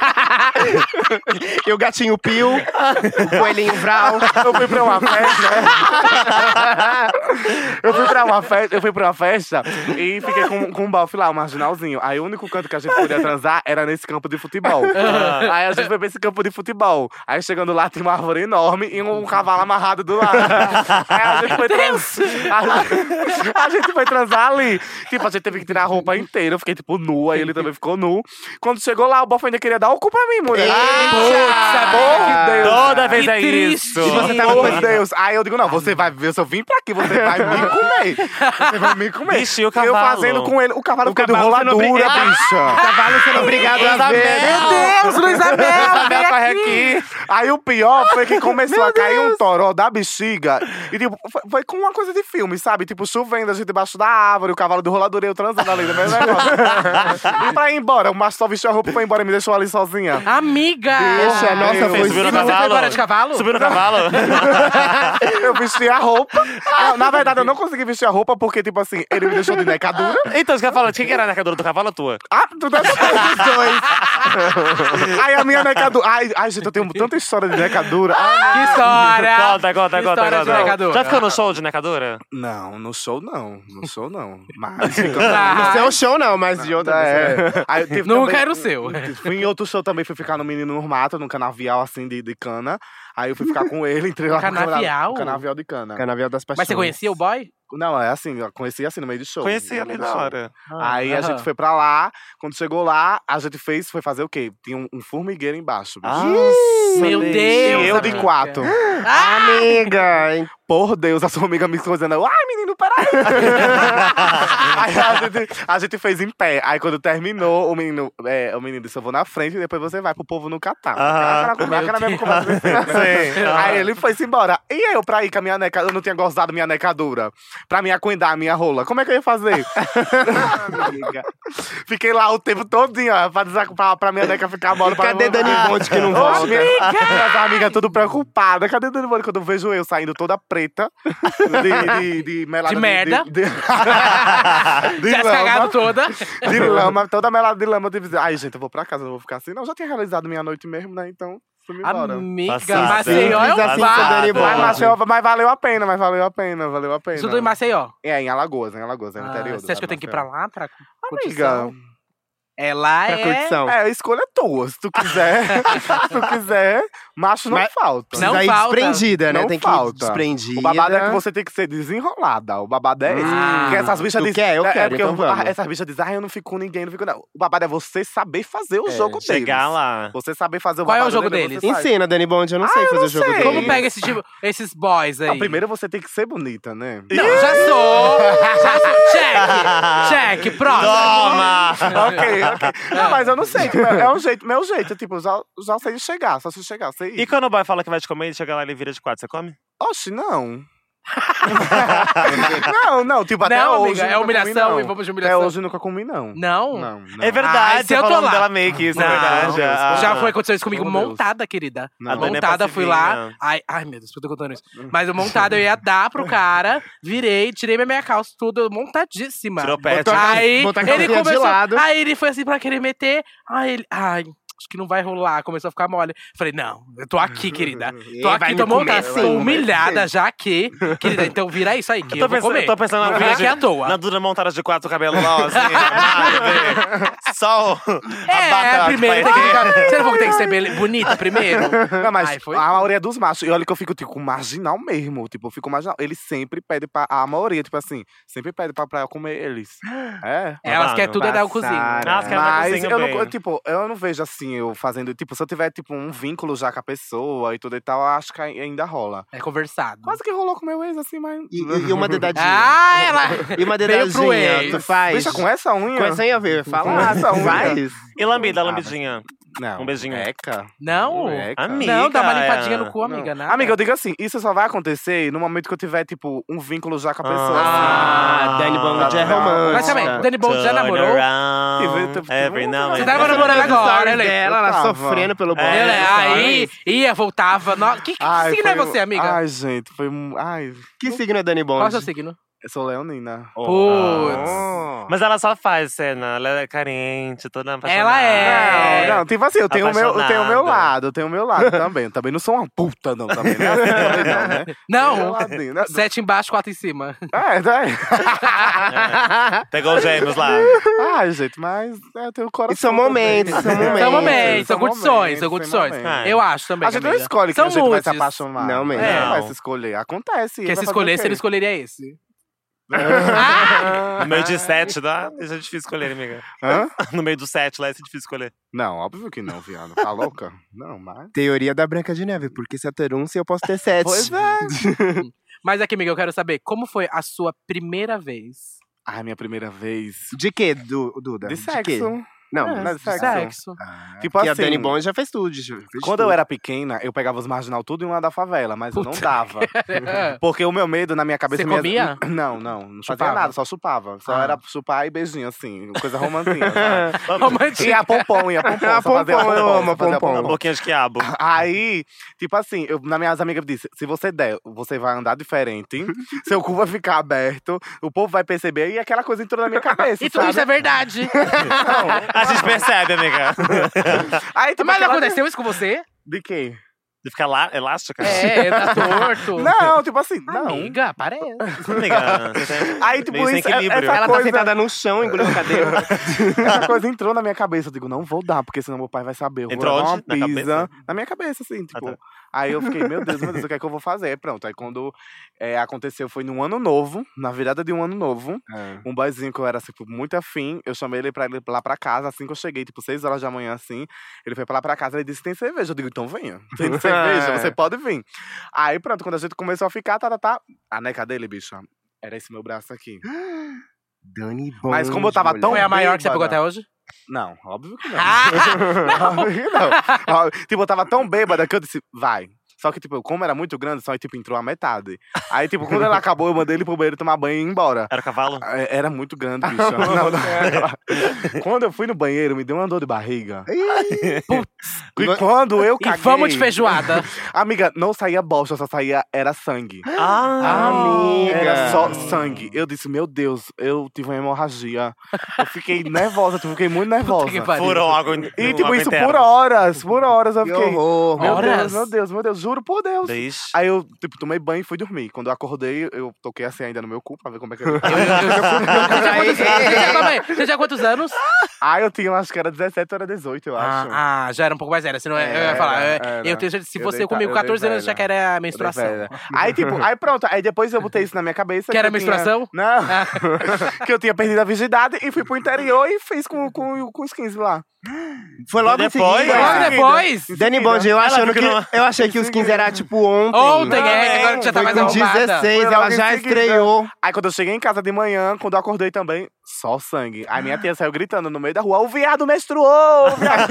E o gatinho Pio, o coelhinho Vral. Eu fui pra uma festa. eu fui pra uma festa, eu fui pra uma festa e fiquei com, com um balfe lá, um marginalzinho. Aí o único canto que a gente podia transar era nesse campo de futebol. Aí a gente foi pra esse campo de futebol. Aí chegando lá, tinha uma árvore enorme e um cavalo amarrado do lado. Aí a gente foi Deus! A, a gente foi transar ali. Tipo, a gente teve que tirar a roupa inteira. Eu fiquei, tipo, nua. E ele também ficou nu. Quando chegou lá, o bofe ainda queria dar o cu pra mim, mulher. Putz, Por Deus. Toda vez Que é triste. isso. E você tava Por com Deus. Aí eu digo, não, você vai ver, se eu vim pra aqui, você vai me comer. Você vai me comer. Vixe, e o E eu cavalo? fazendo com ele. O cavalo O ficou de cavalo sendo roladura, obrigado- bicha. O cavalo sendo obrigado a ver. Meu Deus, Luísa Mel, vem Corre aqui! aqui. Aí o pior foi que começou a cair um toró da bexiga. E tipo, foi, foi com uma coisa de filme, sabe? Tipo, chovendo, a gente debaixo da árvore, o cavalo do rolador e eu transando ali no mesmo negócio. E pra ir embora, o macho só vestiu a roupa e foi embora e me deixou ali sozinha. Amiga! Deixa, nossa, Deus. foi Subiu no E você foi cavalo? embora de cavalo? Subiu no cavalo? Eu vesti a roupa. Não, na verdade, eu não consegui vestir a roupa porque, tipo assim, ele me deixou de necadura. Então, você fala, quem que era a necadura do cavalo ou tua? Ah, tu deve ser os dois. Aí a minha necadura. Ai, ai, gente, eu tenho tanta história de necadura. Ai, Que história! Conta, conta, Que conta, história de conta. necadura. Já ficou no show de necadura? não, no show não. No show não. Mas. Ah, Não seu show, não, mas de outra pessoa. É. Aí, teve Nunca também- era o seu. Fui em outro show também, fui ficar no Menino no Mato, num canavial assim de, de cana. Aí eu fui ficar com ele, entrei lá Canavial? no canavial de cana. Canavial das Paixões. Mas você conhecia o boy? Não, é assim, eu conheci assim no meio do show. Conheci no ali meio do na show. hora. Aí a Aham. gente foi pra lá, quando chegou lá, a gente fez, foi fazer o quê? Tinha um, um formigueiro embaixo. bicho. Nossa, Meu bicho. Deus! E eu de amiga. quatro. Amiga, hein? Por Deus, a sua amiga me dizendo, ai menino, peraí. Aí a gente, a gente fez em pé. Aí quando terminou, o menino, é, o menino disse, eu vou na frente e depois você vai pro povo no catar. Aham. Aquela, aquela mesma conversa de sempre, né? Sim. Aí ele foi-se embora. E eu, pra ir com a minha necadura, eu não tinha gozado minha necadura. Pra me acuendar a minha rola. Como é que eu ia fazer? Amiga. Fiquei lá o tempo todinho, ó, pra, desa- pra, pra minha neca ficar mole. pra Cadê não- Dani Bonte que não Oxe, volta? minha, minhas amigas tudo preocupada. Cadê Dani Bonte? Quando eu vejo eu saindo toda preta de, de, de melada De merda. De, de, de Já se cagado lama. toda. De lama, toda melada de lama. Eu tive que dizer, ai, gente, eu vou pra casa, eu não vou ficar assim. Não, já tinha realizado minha noite mesmo, né? Então, fui embora. Amiga, Passada. Maceió é um Simples assim com a Dani barco. Mas, Bonte. Maceió- mas valeu a pena, mas valeu a pena, valeu a pena. Estudou em Maceió? É, em Alagoas, em Alagoas, é no Ah, interior. você acha que eu tenho que ir pra lá? Pra Amiga, curtição? Ela Pra é... curtição. é, a escolha é tua. Se tu quiser, se tu quiser, macho não Mas- falta. Precisa Não ir falta. desprendida, né? Não Tem que falta. ir desprendida. O babado é que você tem que ser desenrolada. O babado é esse. Ah. Porque essas bichas Tu dizem. quer? Eu é, quero, porque então eu- vamos. ah, essas bichas dizem, ah, eu não fico com ninguém, não fico não. O babado é você saber fazer o É, jogo deles. Chegar lá. Você saber fazer o Qual é o babado jogo deles, deles? você faz. Ensina, Dani Bonde, eu não sei eu fazer não o jogo sei. dele. Como pega esse tipo, esses boys aí? Não, primeiro você tem que ser bonita, né? Não, já sou! Já sou! Check! Check! Próximo! Toma! ok, ok. Não, mas eu não sei. Tipo, é um jeito, meu jeito. Tipo, já, já sei de chegar, só se chegar, sei ir. E quando o boy fala que vai te comer e chega lá e ele vira de quatro, você come? Oxe, não. não, não, tipo, até Não, hoje. amiga, é nunca comi, humilhação não. e vamos de Até humilhação. hoje eu nunca comi, não. Não? Não, não. É verdade, Ai, se você eu tô falando lá. dela make, isso é Não, verdade. Ah. Já foi acontecer isso comigo Meu Deus. montada, querida. Não. A Dani é Montada, fui lá. passivinha. Ai, ai, meu Deus, eu tô contando isso. Mas eu montada, eu ia dar pro cara, virei, tirei minha meia calça, tudo montadíssima. Tirou pet. Botou a- Aí botar a ele calcinha de começou. lado. Aí ele foi assim pra querer meter. Aí ele. Ai, acho que não vai rolar. Começou a ficar mole. Falei, não, eu tô aqui, querida. Tô Vai aqui, me tô comer montada. sim, Tô vai humilhada ser. já que. Querida, então vira isso aí, que eu, tô vou pensando, comer. tô pensando Não na vem aqui à toa. Na Duda montada de quatro, o cabelo lá, assim. nada, só o, É, a bata primeiro tem que ficar. Você não falou que tem que ser bele- bonita primeiro? Não, mas Ai, foi? a maioria dos machos, e olha que eu fico, tipo, marginal mesmo. Tipo, eu fico marginal. Eles sempre pedem pra. A maioria, tipo assim, sempre pede pra, pra eu comer eles. É. Elas Mano, querem tudo é dar o cozinho. passada. Ah, as caras Mas cozinham eu não, bem. eu, tipo, eu não vejo assim, eu fazendo. Tipo, se eu tiver, tipo, um vínculo já com a pessoa e tudo e tal, eu acho que ainda rola. É conversado. Quase que rolou com o meu ex, assim, mas. E, e uma dedadinha. Ah, ela. E uma Veio pro dedadinha, ex. tu faz. Deixa com essa unha. Com essa unha, ver. Com Fala, essa unha. faz. E lambida, lambidinha. Não. Um beijinho. Eca. Não. Eca. Amiga. Não, dá uma limpadinha é. no cu, amiga. Não. Nada. Amiga, eu digo assim, isso só vai acontecer no momento que eu tiver, tipo, um vínculo já com a pessoa. Ah, Dani Bonde é romântica. Mas também, Dani Bond já Turn namorou? around, Tive- tive- every now and Você then. tava namorando agora, ele. Ela, ela Tava. sofrendo pelo boy. É, Ela, é, aí, ia, voltava. No... Que, que Ai, signo é foi- você, amiga? Ai, gente, foi. um- Ai. Que signo é Dani Bonde? Qual é o seu signo? Eu sou leonina. Putz. Oh. Mas ela só faz cena, ela é carente, toda apaixonada. Ela é. Não, não, tipo assim, eu tenho, o meu, eu tenho o meu Apaixonada. lado, eu tenho o meu lado também. Eu também não sou uma puta, não, também. Não é assim também, não, né? Tem o meu Não. ladinho, né? Sete embaixo, quatro em cima. É, tá. É. Pegou os gêmeos lá. Ai, gente, mas é, eu tenho o coração. E são momentos, também. são momentos. São momentos, são São condições, são momentos, condições. são momentos. Eu acho também. A gente não amiga. escolhe que São a gente vai se moods. apaixonar. Não mesmo. É. Não. Vai se escolher. Acontece. Porque vai se fazer o escolhesse, quê? ele escolheria esse. No meio de sete, dá? Isso é difícil escolher, amiga. Hã? No meio do sete lá, isso é difícil escolher. Não, óbvio que não, viado. Tá louca? Não, mas… Teoria da Branca de Neve, porque se eu ter um, se eu posso ter sete. Pois é. Mas aqui, amiga, eu quero saber, como foi a sua primeira vez? Ai, minha primeira vez… De quê, Du- Duda? De quê? sexo. Não, É, mas de sexo. Sexo. Ah, Tipo porque assim, a Dani Bond já fez tudo. Já fez Quando tudo. eu era pequena, eu pegava os marginal tudo em uma da favela, mas eu não Puta. dava. Porque o meu medo na minha cabeça… Você minhas- comia? Não, não. Não fazia Chupava? nada, só chupava. Só Ah. era chupar e beijinho, assim. Coisa romancinha, sabe? Romântica. E a pompom, e a pompom. A só fazia pompom, eu amo a só fazia pompom. Uma boquinha de quiabo. Aí, tipo assim, eu, na minhas amigas disse, se você der, você vai andar diferente, seu cu vai ficar aberto, o povo vai perceber, e aquela coisa entrou na minha cabeça, E tudo sabe? isso é verdade. A gente percebe, amiga. Aí, tipo, Mas não aquela- aconteceu isso com você? De quê? De ficar lá, elástica. É, tá torto. Não, tipo assim, não. Amiga, parece. Amiga, você tem Aí, tipo, meio sem isso, é- equilíbrio. essa Ela coisa, tá sentada no chão, engolindo cadeira. essa coisa entrou na minha cabeça. Eu digo, não vou dar, porque senão meu pai vai saber. Eu vou Entrou levar onde? uma Na pisa. cabeça? Na minha cabeça, assim, tipo. Ah, tá. Aí eu fiquei, meu Deus, meu Deus, o que é que eu vou fazer? Pronto, aí quando é, aconteceu, foi no ano novo, na virada de um ano novo. Um boyzinho que eu era, tipo, muito afim. Eu chamei ele pra ir lá pra casa, assim que eu cheguei, tipo, seis horas da manhã, assim. Ele foi pra lá pra casa, ele disse, tem cerveja. Eu digo, então venha. Tem cerveja, você pode vir. Aí, pronto, quando a gente começou a ficar, tá, tá, tá. A neca dele, bicha, era esse meu braço aqui. Dani Bond. Mas como eu tava tão Foi a maior que você pegou bêbada. até hoje? Não, óbvio que não. Ah! Óbvio que não. Ó, Tipo, eu tava tão bêbada que eu disse, vai. Só que, tipo, como era muito grande, só tipo, entrou a metade. Aí, tipo, quando ela acabou, eu mandei ele pro banheiro tomar banho e ir embora. Era cavalo? É, Era muito grande, bicho. Não, não. Quando eu fui no banheiro, me deu uma dor de barriga. E quando eu E caguei… vamos de feijoada. Amiga, não saía bosta, só saía… Era sangue. Ah, Amiga. Era só sangue. Eu disse, meu Deus, eu tive uma hemorragia. Eu fiquei nervosa, eu fiquei muito nervosa. que pariu. furou água. E, tipo, isso por horas, por horas eu Que fiquei… horror. Meu Horas? Deus, meu Deus, meu Deus, juro por Deus. Deixa. Aí eu, tipo, tomei banho e fui dormir. Quando eu acordei, eu toquei assim ainda no meu cu pra ver como é que eu… Você tinha quantos- calma aí, você tinha quantos anos? Ah, eu tinha, acho que era dezessete ou era dezoito, eu acho. Ah, ah, já era um pouco mais velha. Senão eu ia Era, falar. eu- era. Eu tenho certeza, se Eu você dei comigo ta- eu catorze dei anos, já velha. que era a Eu dei menstruação. velha. Aí, tipo, aí pronto. Aí depois eu botei isso na minha cabeça. Que era eu tinha- menstruação? Não. Ah. Que eu tinha perdido a virgindade e fui pro interior e fiz com, com, com os quinze lá. Foi logo em Depois? seguida. Logo seguida. depois? Dani Bond, eu, Ela achando fica que, numa- eu achei que os quinze era tipo ontem. Ontem, Não, é, que agora já tá Foi mais com arrumada. dezesseis, Foi ela logo em já seguida. estreou. Aí quando eu cheguei em casa de manhã, quando eu acordei também, só sangue. Aí minha tia saiu gritando no meio da rua, o viado menstruou! O viado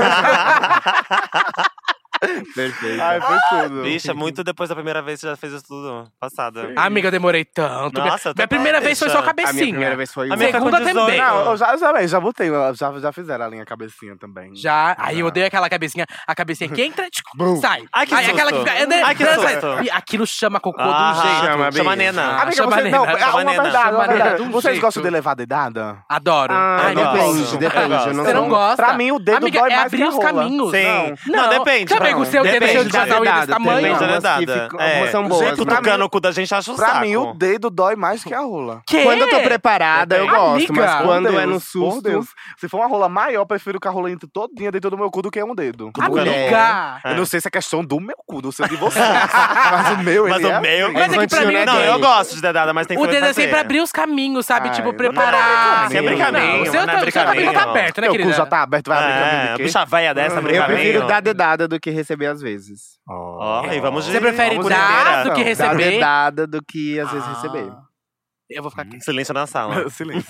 Perfeito. Ai, foi tudo. Bicha, muito depois da primeira vez você já fez isso tudo. Passada. Amiga, eu demorei tanto. Nossa, minha tá- primeira vez foi só deixa. A minha cabecinha. primeira vez foi A minha foi com Segunda dezoito. também. Não, eu já, já, já botei, já, já fizeram a linha cabecinha também. Já, aí eu Já. odeio aquela cabecinha. A cabecinha que entra, tchic, sai. Ai, que aí susto. aquela que fica. né, Ai, que dança, susto. e aquilo chama cocô Ah, de um jeito. chama, Chama bem. Nena. Ah, Amiga, chama você, não, nena, é chama uma nena. verdade, Chama uma nena verdade. de um Vocês jeito. gostam de levar dedada? Adoro. Ah, Ai, não depende, gosto. depende. gosto. Eu não Você não sou- gosta? Pra mim, o dedo Amiga, dói é mais abrir que a os rola. caminhos. Sim. Não, depende. Você pega o seu Depende dedo cheio de da casal idade, desse tamanho. Depende da umas que dedada. ficam- É, umas são boas, gente, pra cutucando mim. o cu da gente acha o Pra saco. mim, o dedo dói mais que a rola. Quê? Quando eu tô preparada, eu Depende. gosto. Mas Amiga. quando Por é no Deus, por susto… Deus. Se for uma rola maior, eu prefiro que a rola entre todinha dentro do meu cu do que um dedo. Amiga. É. Eu não sei se é questão do meu cu, não sei de você. Mas o meu, Mas ele o é meu. assim. Mas é que pra mim é Não, gay. eu gosto de dedada, mas tem que O dedo é fazer. sempre abrir os caminhos, sabe? Ai, tipo, não preparar. Isso é brincadeira, Não, o seu não é tá- o seu caminho tá brincadeira. aberto, né, Meu cu querida? já tá aberto, vai abrir caminho É, de quê? bicha velha dessa, abrir Eu caminho. prefiro dar dedada do que receber às vezes. Ó, e vamos de... Você prefere vamos dar de do que inteira. Dar receber? dedada do que às vezes Ah. receber. Eu vou ficar aqui. Silêncio na sala. Silêncio.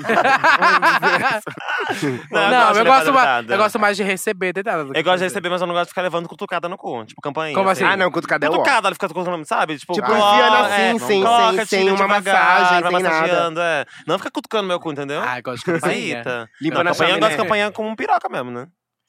Não, de eu levar gosto, mais, dedada. eu gosto mais de receber dedada. do que Eu gosto de fazer. receber, mas eu não gosto de ficar levando cutucada no cu. Tipo, campainha. Como assim? Ah, não, cutucada é o ó. Cutucada, ela fica cutucando, sabe? Tipo, Tipo, coloca, enfiando é, assim, sem- coloca, sem- sem tira uma devagar, massagem, vai sem nada. massageando, é. Não fica cutucando meu cu, entendeu? Ah, eu gosto de campainha. Aí, tá. Limpa Não, na campanha, eu gosto de chaminé. campanha com piroca mesmo, né?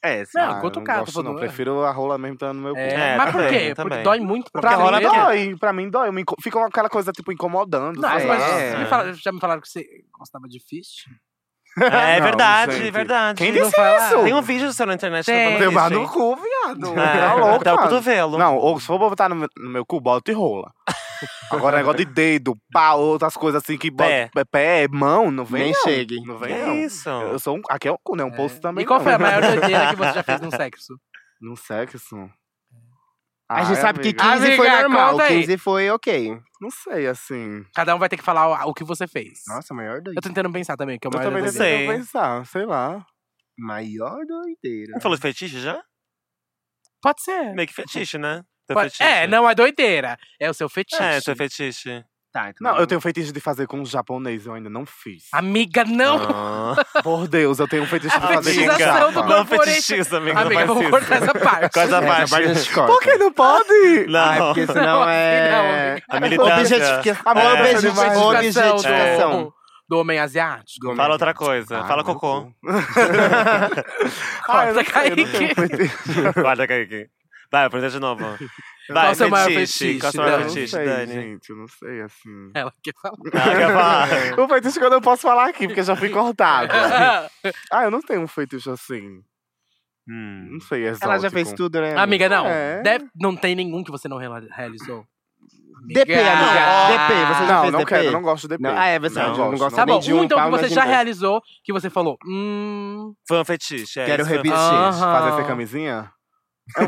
É, sim. Não, Ah, quanto eu cara, gosto, tô não. falando. Prefiro a rola mesmo estando no meu cu. É, É, mas por também, quê? Porque também. dói muito pra Pra você mim mesmo? dói, pra mim dói. Eu me inco- Fica aquela coisa, tipo, incomodando. Não, sei mas lá. é. me fala- já me falaram que você gostava de fish? É Não, verdade, gente. verdade. Quem Não disse fala- isso? Tem um vídeo seu na internet Tem. levando Levar fish, no hein? cu, viado. É, Tá louco, até o cara. cotovelo. Não, ou se for botar no meu, no meu cu, bota e rola. Agora, negócio de dedo, pau, outras coisas assim que bota. Pé. Pé, pé, mão, não vem Nem não. chegue. Não Que vem não. isso? Eu sou um, aqui é um cu, né? Um poço também E qual não. foi a maior doideira que você já fez num sexo? No sexo? A gente Ai, sabe que amiga. quinze foi Amiga, normal, conta aí. quinze foi ok. Não sei, assim. Cada um vai ter que falar o, o que você fez. Nossa, maior Eu doideira. tô tentando pensar também, que é o Eu maior também doideira. sei. tentei pensar, sei lá. Maior doideira. Não falou de fetiche já? Pode ser. Meio que fetiche, né? Teu Pode- fetiche. É, não é doideira. É o seu fetiche. É, teu fetiche. Tá, então Não, eu tenho feitiço de fazer com japonês, eu ainda não fiz. Amiga, não! Ah. Por Deus, eu tenho um feitiço de A fazer com fetichização japa. do Não corpo. Corporate. fetichiza, amiga. Amiga, não vamos faz cortar isso. essa parte. Corta essa Essa parte. parte a gente corta. Por que não pode? Não. Ai, porque senão é... A militância. Objetificação. A É, militância objeti- demais. objetificação. do, do homem asiático. Do Fala outra coisa. Ai, Fala meu cocô. cu. Ai, eu não Corta, sei, eu não Kaique. tenho feitiço. Guarda, Kaique. Vai, aprender de novo. Qual Vai, o seu maior fetiche. fetiche, Qual o seu maior Dani? Eu não fetiche, sei, Dani? gente, eu não sei, assim. Ela quer falar. Ela quer falar. O feitiço que eu não posso falar aqui, porque já fui cortada. Ah, eu não tenho um feitiço assim. Hum. Não sei, exótico. Ela já fez tudo, né? Amiga, não. É. Deve- não tem nenhum que você não reala- realizou. D P, amiga. Ah. D P, você já Não, fez não D P? quero, eu não gosto de D P. Não, ah, é verdade, Não eu não gosto, gosto Tá nem bom, de um um então que pau, você imagina já dois. realizou, que você falou, hum... Foi um fetiche. É, Quero isso foi um repetir. fetiche. Aham. Fazer sem camisinha? Meu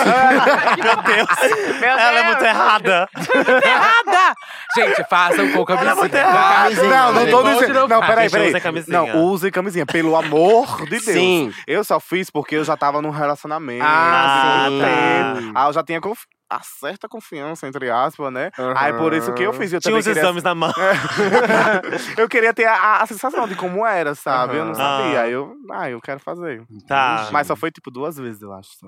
Deus. Ela é muito errada. Errada! Gente, façam com camisinha. Ela é muito errada. Camisinha, Não, não tô Hoje dizendo. não Não, faz. peraí, Gente, peraí. usa camisinha. Não, use camisinha, pelo amor de Deus. Sim. Eu só fiz porque eu já tava num relacionamento. Ah, assim, tá. tempo. Ah, eu já tinha confi a certa confiança, entre aspas, né? Aham. Aí por isso que eu fiz. Eu Tinha também uns queria... exames na mão. eu queria ter a, a sensação de como era, sabe? Eu não Aham. sabia. Ah. Aí eu, ah, eu quero fazer. Tá. Mas só foi tipo duas vezes, eu acho. Só.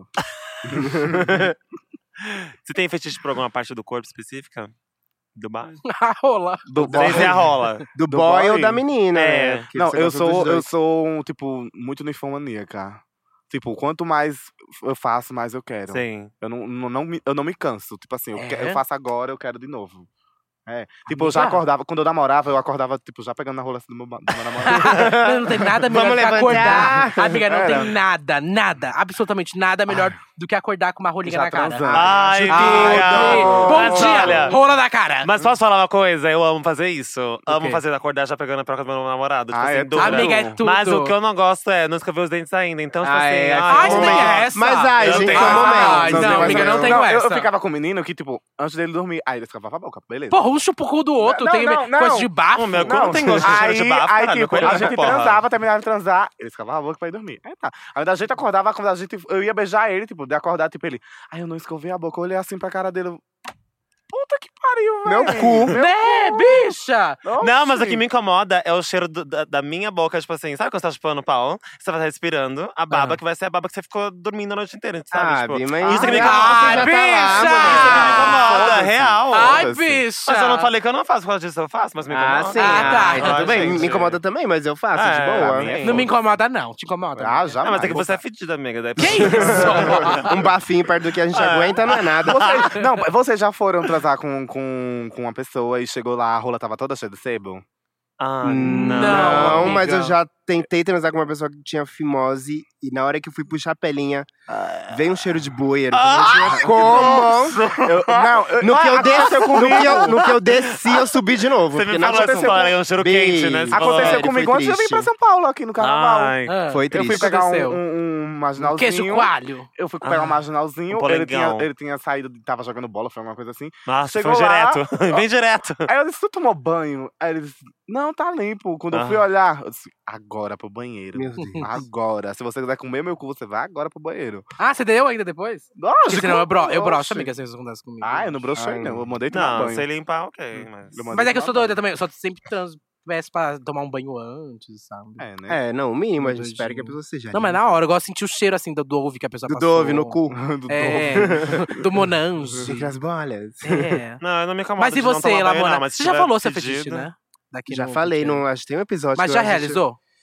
Você tem fetiche por alguma parte do corpo específica? Do baixo? A rola. Do Sem ser a rola. Do, Do boy, boy? ou da menina, É. né? Que Não, você eu gosta dos sou, eu dois. sou, um, tipo, muito ninfomaníaca. Tipo, quanto mais eu faço, mais eu quero. Sim. Eu não, não, não me, eu não me canso. Tipo assim, eu, É? que- eu faço agora, eu quero de novo. É. Tipo, eu já Amiga. acordava, quando eu namorava, eu acordava, tipo, já pegando na rola assim do meu, do meu namorado. Mas não tem nada melhor Vamos do que levantar. acordar. Amiga, não Era. tem nada, nada, absolutamente nada melhor do que acordar com uma rolinha Já na cara. transando. Ai, Ai, amiga. bom Mas dia, olha, rola na cara. Mas posso falar uma coisa? Eu amo fazer isso. Amo quê? fazer acordar já pegando a peroca do meu namorado. Tipo Ah, assim, é dura. tudo. Amiga, é tudo. Mas o que eu não gosto é não escovei os dentes ainda. Então, tipo Ah, assim. é, ai, Ah, eu tem não- essa. Mas ai, Eu gente, tenho- é um Ah, momento. não, tem amiga, mais não não. tem eu, eu essa. ficava com o menino que, tipo, antes dele dormir, aí ele escovava a boca, beleza. Pô, um chupa o cu do outro, Não, tem não, não. coisa de bafo. O meu cu não tem gosto de cheiro aí, de bafo, aí caralho, meu tipo, cu é a limpo, gente porra. transava, terminava de transar, ele escovava a boca pra ir dormir. Aí tá. Aí a gente acordava, quando a gente, eu ia beijar ele, tipo, de acordar, tipo, ele, ai, eu não escovei a boca, eu olhei assim pra cara dele, eu, puta que pariu, velho. Meu cu. Né, bicha? Não, mas o Oxi. que me incomoda é o cheiro do- da, da minha boca, tipo assim, sabe quando você tá chupando o pau? Você vai estar respirando, a baba Ah. que vai ser a baba que você ficou dormindo a noite inteira, sabe? Ah, tipo, Bi, mas... isso que me Ah, incomoda. você já tá bicha! lá, Isso que me mulher. incomoda, foda-se. real. Ai, Foda-se. bicha. Mas eu não falei que eu não faço, por causa disso eu faço, mas me incomoda. Ah, sim. Ah, tá. Ah, então Ah, tudo bem. gente. Me incomoda também, mas eu faço, de É, boa. a minha é Não me incomoda, não. Te incomoda? Ah, amiga? já. Ah, mas é que você é fedida, amiga. Daí... Que isso? Um bafinho perto do que a gente Ah. aguenta não é nada. Vocês, não, vocês já foram transar com, com, com uma pessoa e chegou lá, a rola tava toda cheia de sebo? Ah, Não, não. mas amiga. eu já tentei transar com uma pessoa que tinha fimose e na hora que eu fui puxar a pelinha, veio um cheiro de bueiro. não tinha como. Eu, não, eu, No que, eu ah, desci, aconteceu no, comigo. que eu, no que eu desci, eu subi de novo. Você porque me na falou essa aconteceu história, é um cheiro Bem, quente, né? Você falou, Aconteceu Sério, comigo foi antes de eu vir triste. pra São Paulo, aqui no carnaval. Ai, Ah, Foi Eu triste. fui pegar um, aconteceu? um, um marginalzinho. Queijo coalho. Eu fui pegar um Ah, marginalzinho, um ele, tinha, polegão. ele tinha saído, tava jogando bola, foi alguma coisa assim. Nossa, Chegou foi lá. direto. Bem direto. Aí eu disse, tu tomou banho? Aí ele disse, não, tá limpo. Quando eu fui Ah. olhar, eu disse, agora pro banheiro. Meu Deus. Agora. Se você quiser comer meu cu, você vai agora pro banheiro. Ah, você deu ainda depois? Lógico. Porque senão eu, bro eu broxo, Oxe. amiga, se isso acontece comigo. Ah, eu não brochei, Ai, não. Eu mandei tomar Não, banho. sei limpar, ok. Mas... Eu mandei Mas é que eu sou tomar doida também, eu só sempre trans peço pra tomar um banho antes, sabe? banho. É, né? É, não, o mínimo, a gente Doidinho. espera que a pessoa seja. Não, mas na hora, eu gosto de sentir o cheiro, assim, do Dove que a pessoa Do passou. Dove no cu. Do É, do Monange. Entre as bolas. É. Não, eu não me incomodo Mas e de não você, tomar banho, Lamona? não, mas se Você já tiver falou seu pedido- fetiche, né? Daqui Já no- falei, no, acho que tem um episódio Mas que já eu- a gente- realizou?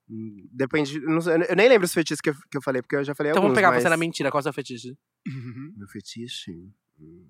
Hum, Depende. Não sei, eu nem lembro os fetiches que eu, que eu falei, porque eu já falei Então alguns. vamos pegar mas... você na mentira. Qual é o seu fetiche? Meu fetiche? Hum.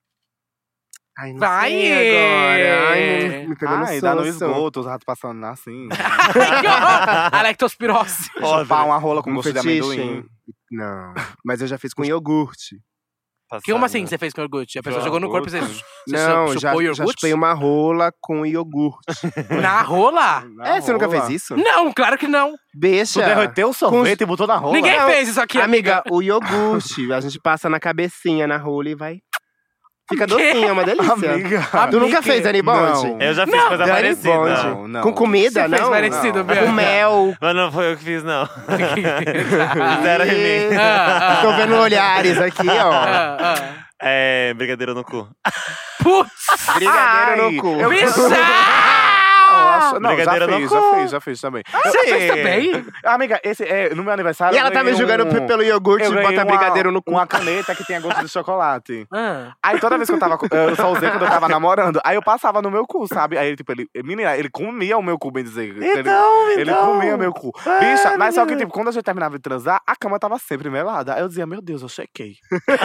Ai, não Vai! sei agora. Ai, não, me pegou Ai, no dá no soço. esgoto, os ratos passando assim. Ai, que horror! A lactospirose. Chupar uma rola com Um gosto de fetiche? amendoim. Não, mas eu já fiz com iogurte. Como assim você fez com iogurte? A pessoa Com jogou no corpo e você, iogurte? você Não, chupou já, já iogurte? chupei uma rola com iogurte. Na rola? é, você nunca fez isso? Não, claro que não. Tu Beixa. derreteu o sorvete e botou na rola? Ninguém Não, fez isso aqui, Amiga, amiga. o iogurte, a gente passa na cabecinha, na rola e vai... Fica O quê? docinho, é uma delícia. Amiga. Tu nunca fez, Dani Bonde? Não. Eu já fiz Não, coisa Dani parecida. Bonde. Não, não. Com comida, Você fez não? parecido, não. Bianca. Com mel. Mas não foi eu que fiz, não. Fizeram em mim. Ah, ah. Tô vendo olhares aqui, ó. Ah, ah. É, brigadeiro no cu. Putz! Brigadeiro Ai, no cu. eu- Bicha! Não, eu acho- não, já Brigadeiro no fiz, cu. já fiz, já fiz também. Eu- Você fez também? Amiga, esse é, no meu aniversário. E ela eu tá me ganhei julgando um, pelo iogurte eu e ganhei bota uma- brigadeiro no cu. Uma caneta que tinha gosto de chocolate. Ah. Aí toda vez que eu tava. co- Eu só usei quando eu tava namorando. Aí eu passava no meu cu, sabe? Aí, tipo, ele. Menina, ele comia o meu cu, bem dizer. Ele- Então, Ele então. comia meu cu. Bicha, mas só que, tipo, quando a gente terminava de transar, a cama tava sempre melada. Aí eu dizia, meu Deus, eu chequei.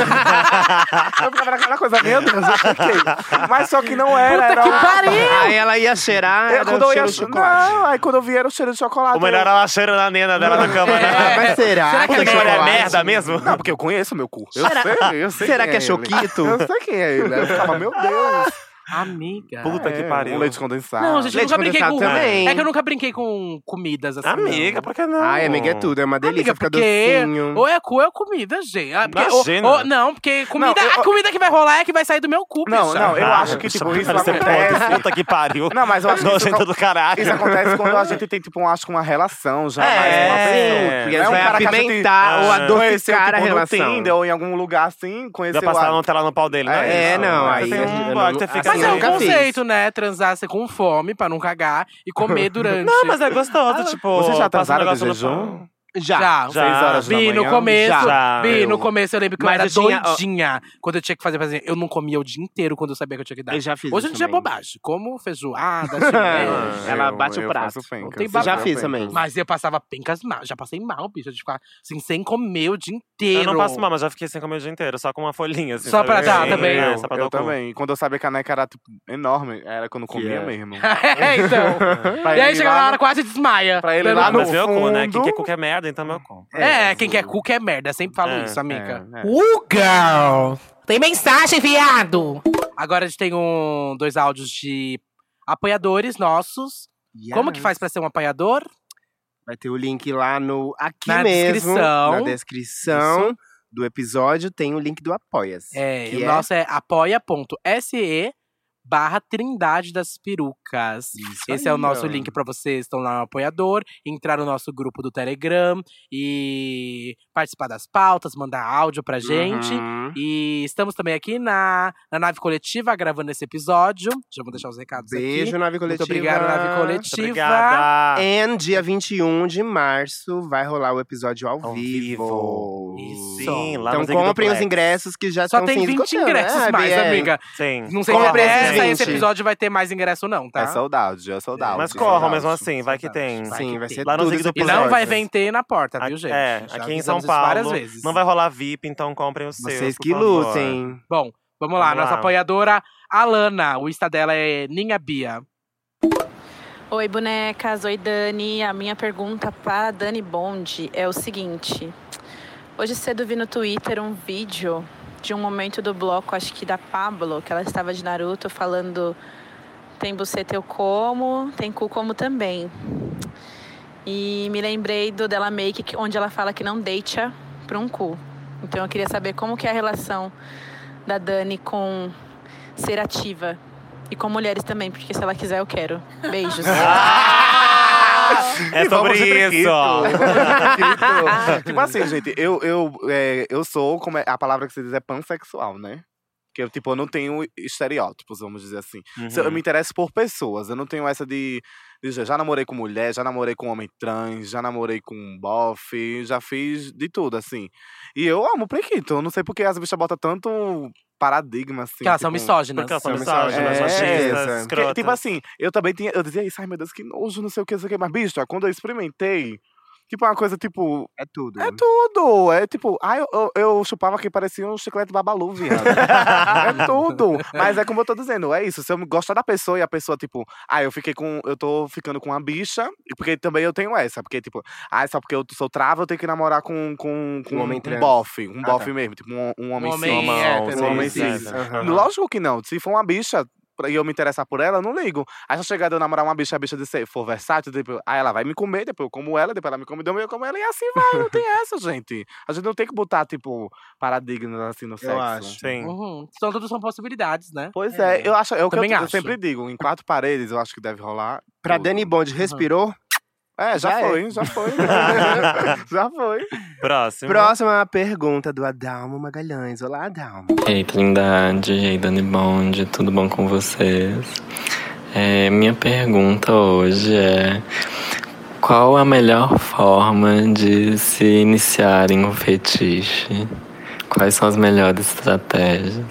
eu ficava naquela coisa, meu Deus, eu chequei. Mas só que não era. Puta era que um- pariu! Aí ela ia cheirar, Eu, era quando eu ia. cheiro de chocolate. Não, aí quando eu vi era o cheiro de chocolate. O melhor eu- era ela cheirando a nena dela na cama, né? É. Mas será, Será que que ele é Olha, é chocolate? merda mesmo? Não, porque eu conheço meu cu. Eu Será- sei, eu sei. Será quem que é ele. choquito? Eu sei quem é ele. Aí eu ficava, meu Deus. Amiga. Puta que É, pariu. Um leite condensado. Não, gente, eu Leite nunca brinquei com. condensado também. É que eu nunca brinquei com comidas assim. Amiga, não. por que não? Ai, amiga, é tudo. É uma delícia, Amiga, fica porque docinho. ou é cu ou é comida, gente. Ah, porque- ou- Imagina. ou- não, porque comida, Não, eu- a comida que vai rolar é que vai sair do meu cu, Não, bicha. não, eu Ah, acho que, tipo, isso parece acontece. podre. Puta que pariu. Não, mas eu acho que isso, Nojento do caralho. isso acontece quando a gente tem, tipo, um, acho que uma relação já mais É, com uma pessoa. Porque Não é um vai cara que a gente apimentar ou Ah, conheceu, adocicar a tipo, no relação. Tinder ou em algum lugar assim, conheceu Vai passar a... a Nutella no pau dele, né? É, não, Ah, aí tem a um gente- eu bar não- que você fica Mas assim, é eu um nunca fiz. conceito, né? Transar ser com fome pra não cagar e comer durante. Não, mas é gostoso, tipo. Vocês já passa um transaram de negócio no jejum? pau. Já. Já. Já. Seis horas da Bi, no manhã? começo, Já. Bi, no Eu- começo eu lembro que Mas eu era eu tinha- doidinha quando eu tinha que fazer, por exemplo, eu não comia o dia inteiro quando eu sabia que eu tinha que dar. Eu já fiz Hoje em isso dia é também. bobagem, como feijoada, chinelos. Ela Eu- bate o eu prato. faço penca, Não tem eu babado. Já faço fiz penca. também. Mas eu passava pencas mal, já passei mal, bicho, de ficar assim, sem comer o dia inteiro. Eu não passo mal, mas já fiquei sem comer o dia inteiro, só com uma folhinha, assim. Só sabe? pra dar É, também. É, Eu, só pra dar eu o cu. também. Quando eu sabia que a neca era, tipo, enorme, era quando eu comia é. mesmo. É, então. Pra E aí ele chega lá na no- hora, quase desmaia. Pra ele Dando lá Ah, cu. no mas meu cu, né? Quem fundo- quer cu quer merda, então meu cu. É, quem quer cu quer merda, eu sempre falo É, isso, amiga. É, é. Uh, girl! Tem mensagem, viado! Agora a gente tem um, dois áudios de apoiadores nossos. Como que faz pra ser um apoiador? Vai ter o link lá no aqui Na mesmo, descrição. na descrição do episódio tem o link do Apoia-se. É, que o nosso é apoia.se barra Trindade das Perucas. Isso Esse aí, é o nosso ó. link pra vocês estão lá no apoiador, entrar no nosso grupo do Telegram e participar das pautas, mandar áudio pra gente. Uhum. E estamos também aqui na, na Nave Coletiva gravando esse episódio. Já vou deixar os recados Beijo, aqui. Nave Coletiva. Muito obrigado, Nave Muito Coletiva. obrigada. E dia vinte e um de março vai rolar o episódio ao, Ao vivo. vivo. Isso. Sim, lá Então no Zig do comprem os Plex. ingressos que já Só estão tem se vinte esgotando. ingressos É, mais, é. amiga. Sim. Não sei se Compre esses essa, esse vinte. episódio vai ter mais ingresso, não, tá? É saudade, é saudade. Mas é corram saudade. mesmo assim, vai que tem. Vai Sim, que vai tem. ser Lá no tudo Zig do esse E não episódio. vai vender na porta, viu, Aqui- gente? É, Já aqui em avisamos São isso várias Paulo vezes. não vai rolar V I P, então comprem os seus, Vocês por que favor. lutem. Bom, vamos lá. Vamos Nossa lá. apoiadora, Alana. O Insta dela é Ninha Bia. Oi, bonecas. Oi, Dani. A minha pergunta para a Dani Bond é o seguinte. Hoje cedo vi no Twitter um vídeo de um momento do bloco, acho que da Pablo, que ela estava de Naruto, falando tem buceta eu como, tem cu como também. E me lembrei do dela Make, que- onde ela fala que não deita para um cu. Então eu queria saber como que é a relação da Dani com ser ativa. E com mulheres também, porque se ela quiser eu quero. Beijos. É E vamos sobre de isso. priquito, vamos de priquito. Tipo assim, gente, eu, eu, é, eu sou, como é, a palavra que se diz é pansexual, né? Que eu, tipo, eu não tenho estereótipos, vamos dizer assim. Uhum. Se Eu me interesso por pessoas, eu não tenho essa de, de já namorei com mulher, já namorei com homem trans, já namorei com bofe, já fiz de tudo, assim. E eu amo prequito, eu não sei porque as bichas botam tanto paradigma, assim. Que elas são tipo, misóginas. Porque elas são São misóginas, misóginas. machistas, É, essa. Porque, escrotas. tipo assim, eu também tinha. Eu dizia isso, ai meu Deus, que nojo, não sei o que, não sei o que. Mas, bicho, quando eu experimentei, tipo, uma coisa, tipo. É tudo. É tudo! É tipo, ai, eu, eu, eu chupava que parecia um chiclete babalu, viado. É tudo! Mas é como eu tô dizendo, é isso. Se eu gostar da pessoa e a pessoa, tipo, ah, eu fiquei com. Eu tô ficando com uma bicha, e porque também eu tenho essa. Porque, tipo, ah, só porque eu sou trava, eu tenho que namorar com, com, com Um homem um trans. bofe. Um Ah, bofe tá. mesmo, tipo, um, um homem Um homem cis. hétero, Um homem homem cis. cis. Aham. Lógico que não. Se for uma bicha pra- e eu me interessar por ela, eu não ligo. Aí se eu chegar de eu namorar uma bicha, a bicha de ser, for versátil, tipo, aí ela vai me comer, depois eu como ela, depois ela me come, depois eu como ela, e assim vai, não tem essa, gente. A gente não tem que botar, tipo, paradigmas assim no sexo. acho. Sim. Uhum. São, tudo são possibilidades, né? Pois é, eu acho, é o que eu, Também eu acho. sempre digo, em quatro paredes eu acho que deve rolar. Pra tudo. Dani Bond, respirou? É, já, Já é. foi, já foi. já foi. Próximo. Próxima pergunta do Adalmo Magalhães. Olá, Adalmo. Ei, Trindade, ei, Dani Bond, tudo bom com vocês? É, minha pergunta hoje é: qual a melhor forma de se iniciar em um fetiche? Quais são as melhores estratégias?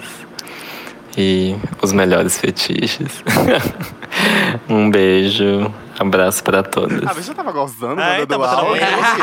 E os melhores fetiches? Um beijo, abraço pra todos. A bicha tava gozando, Ai, mano, tá do botando áudio.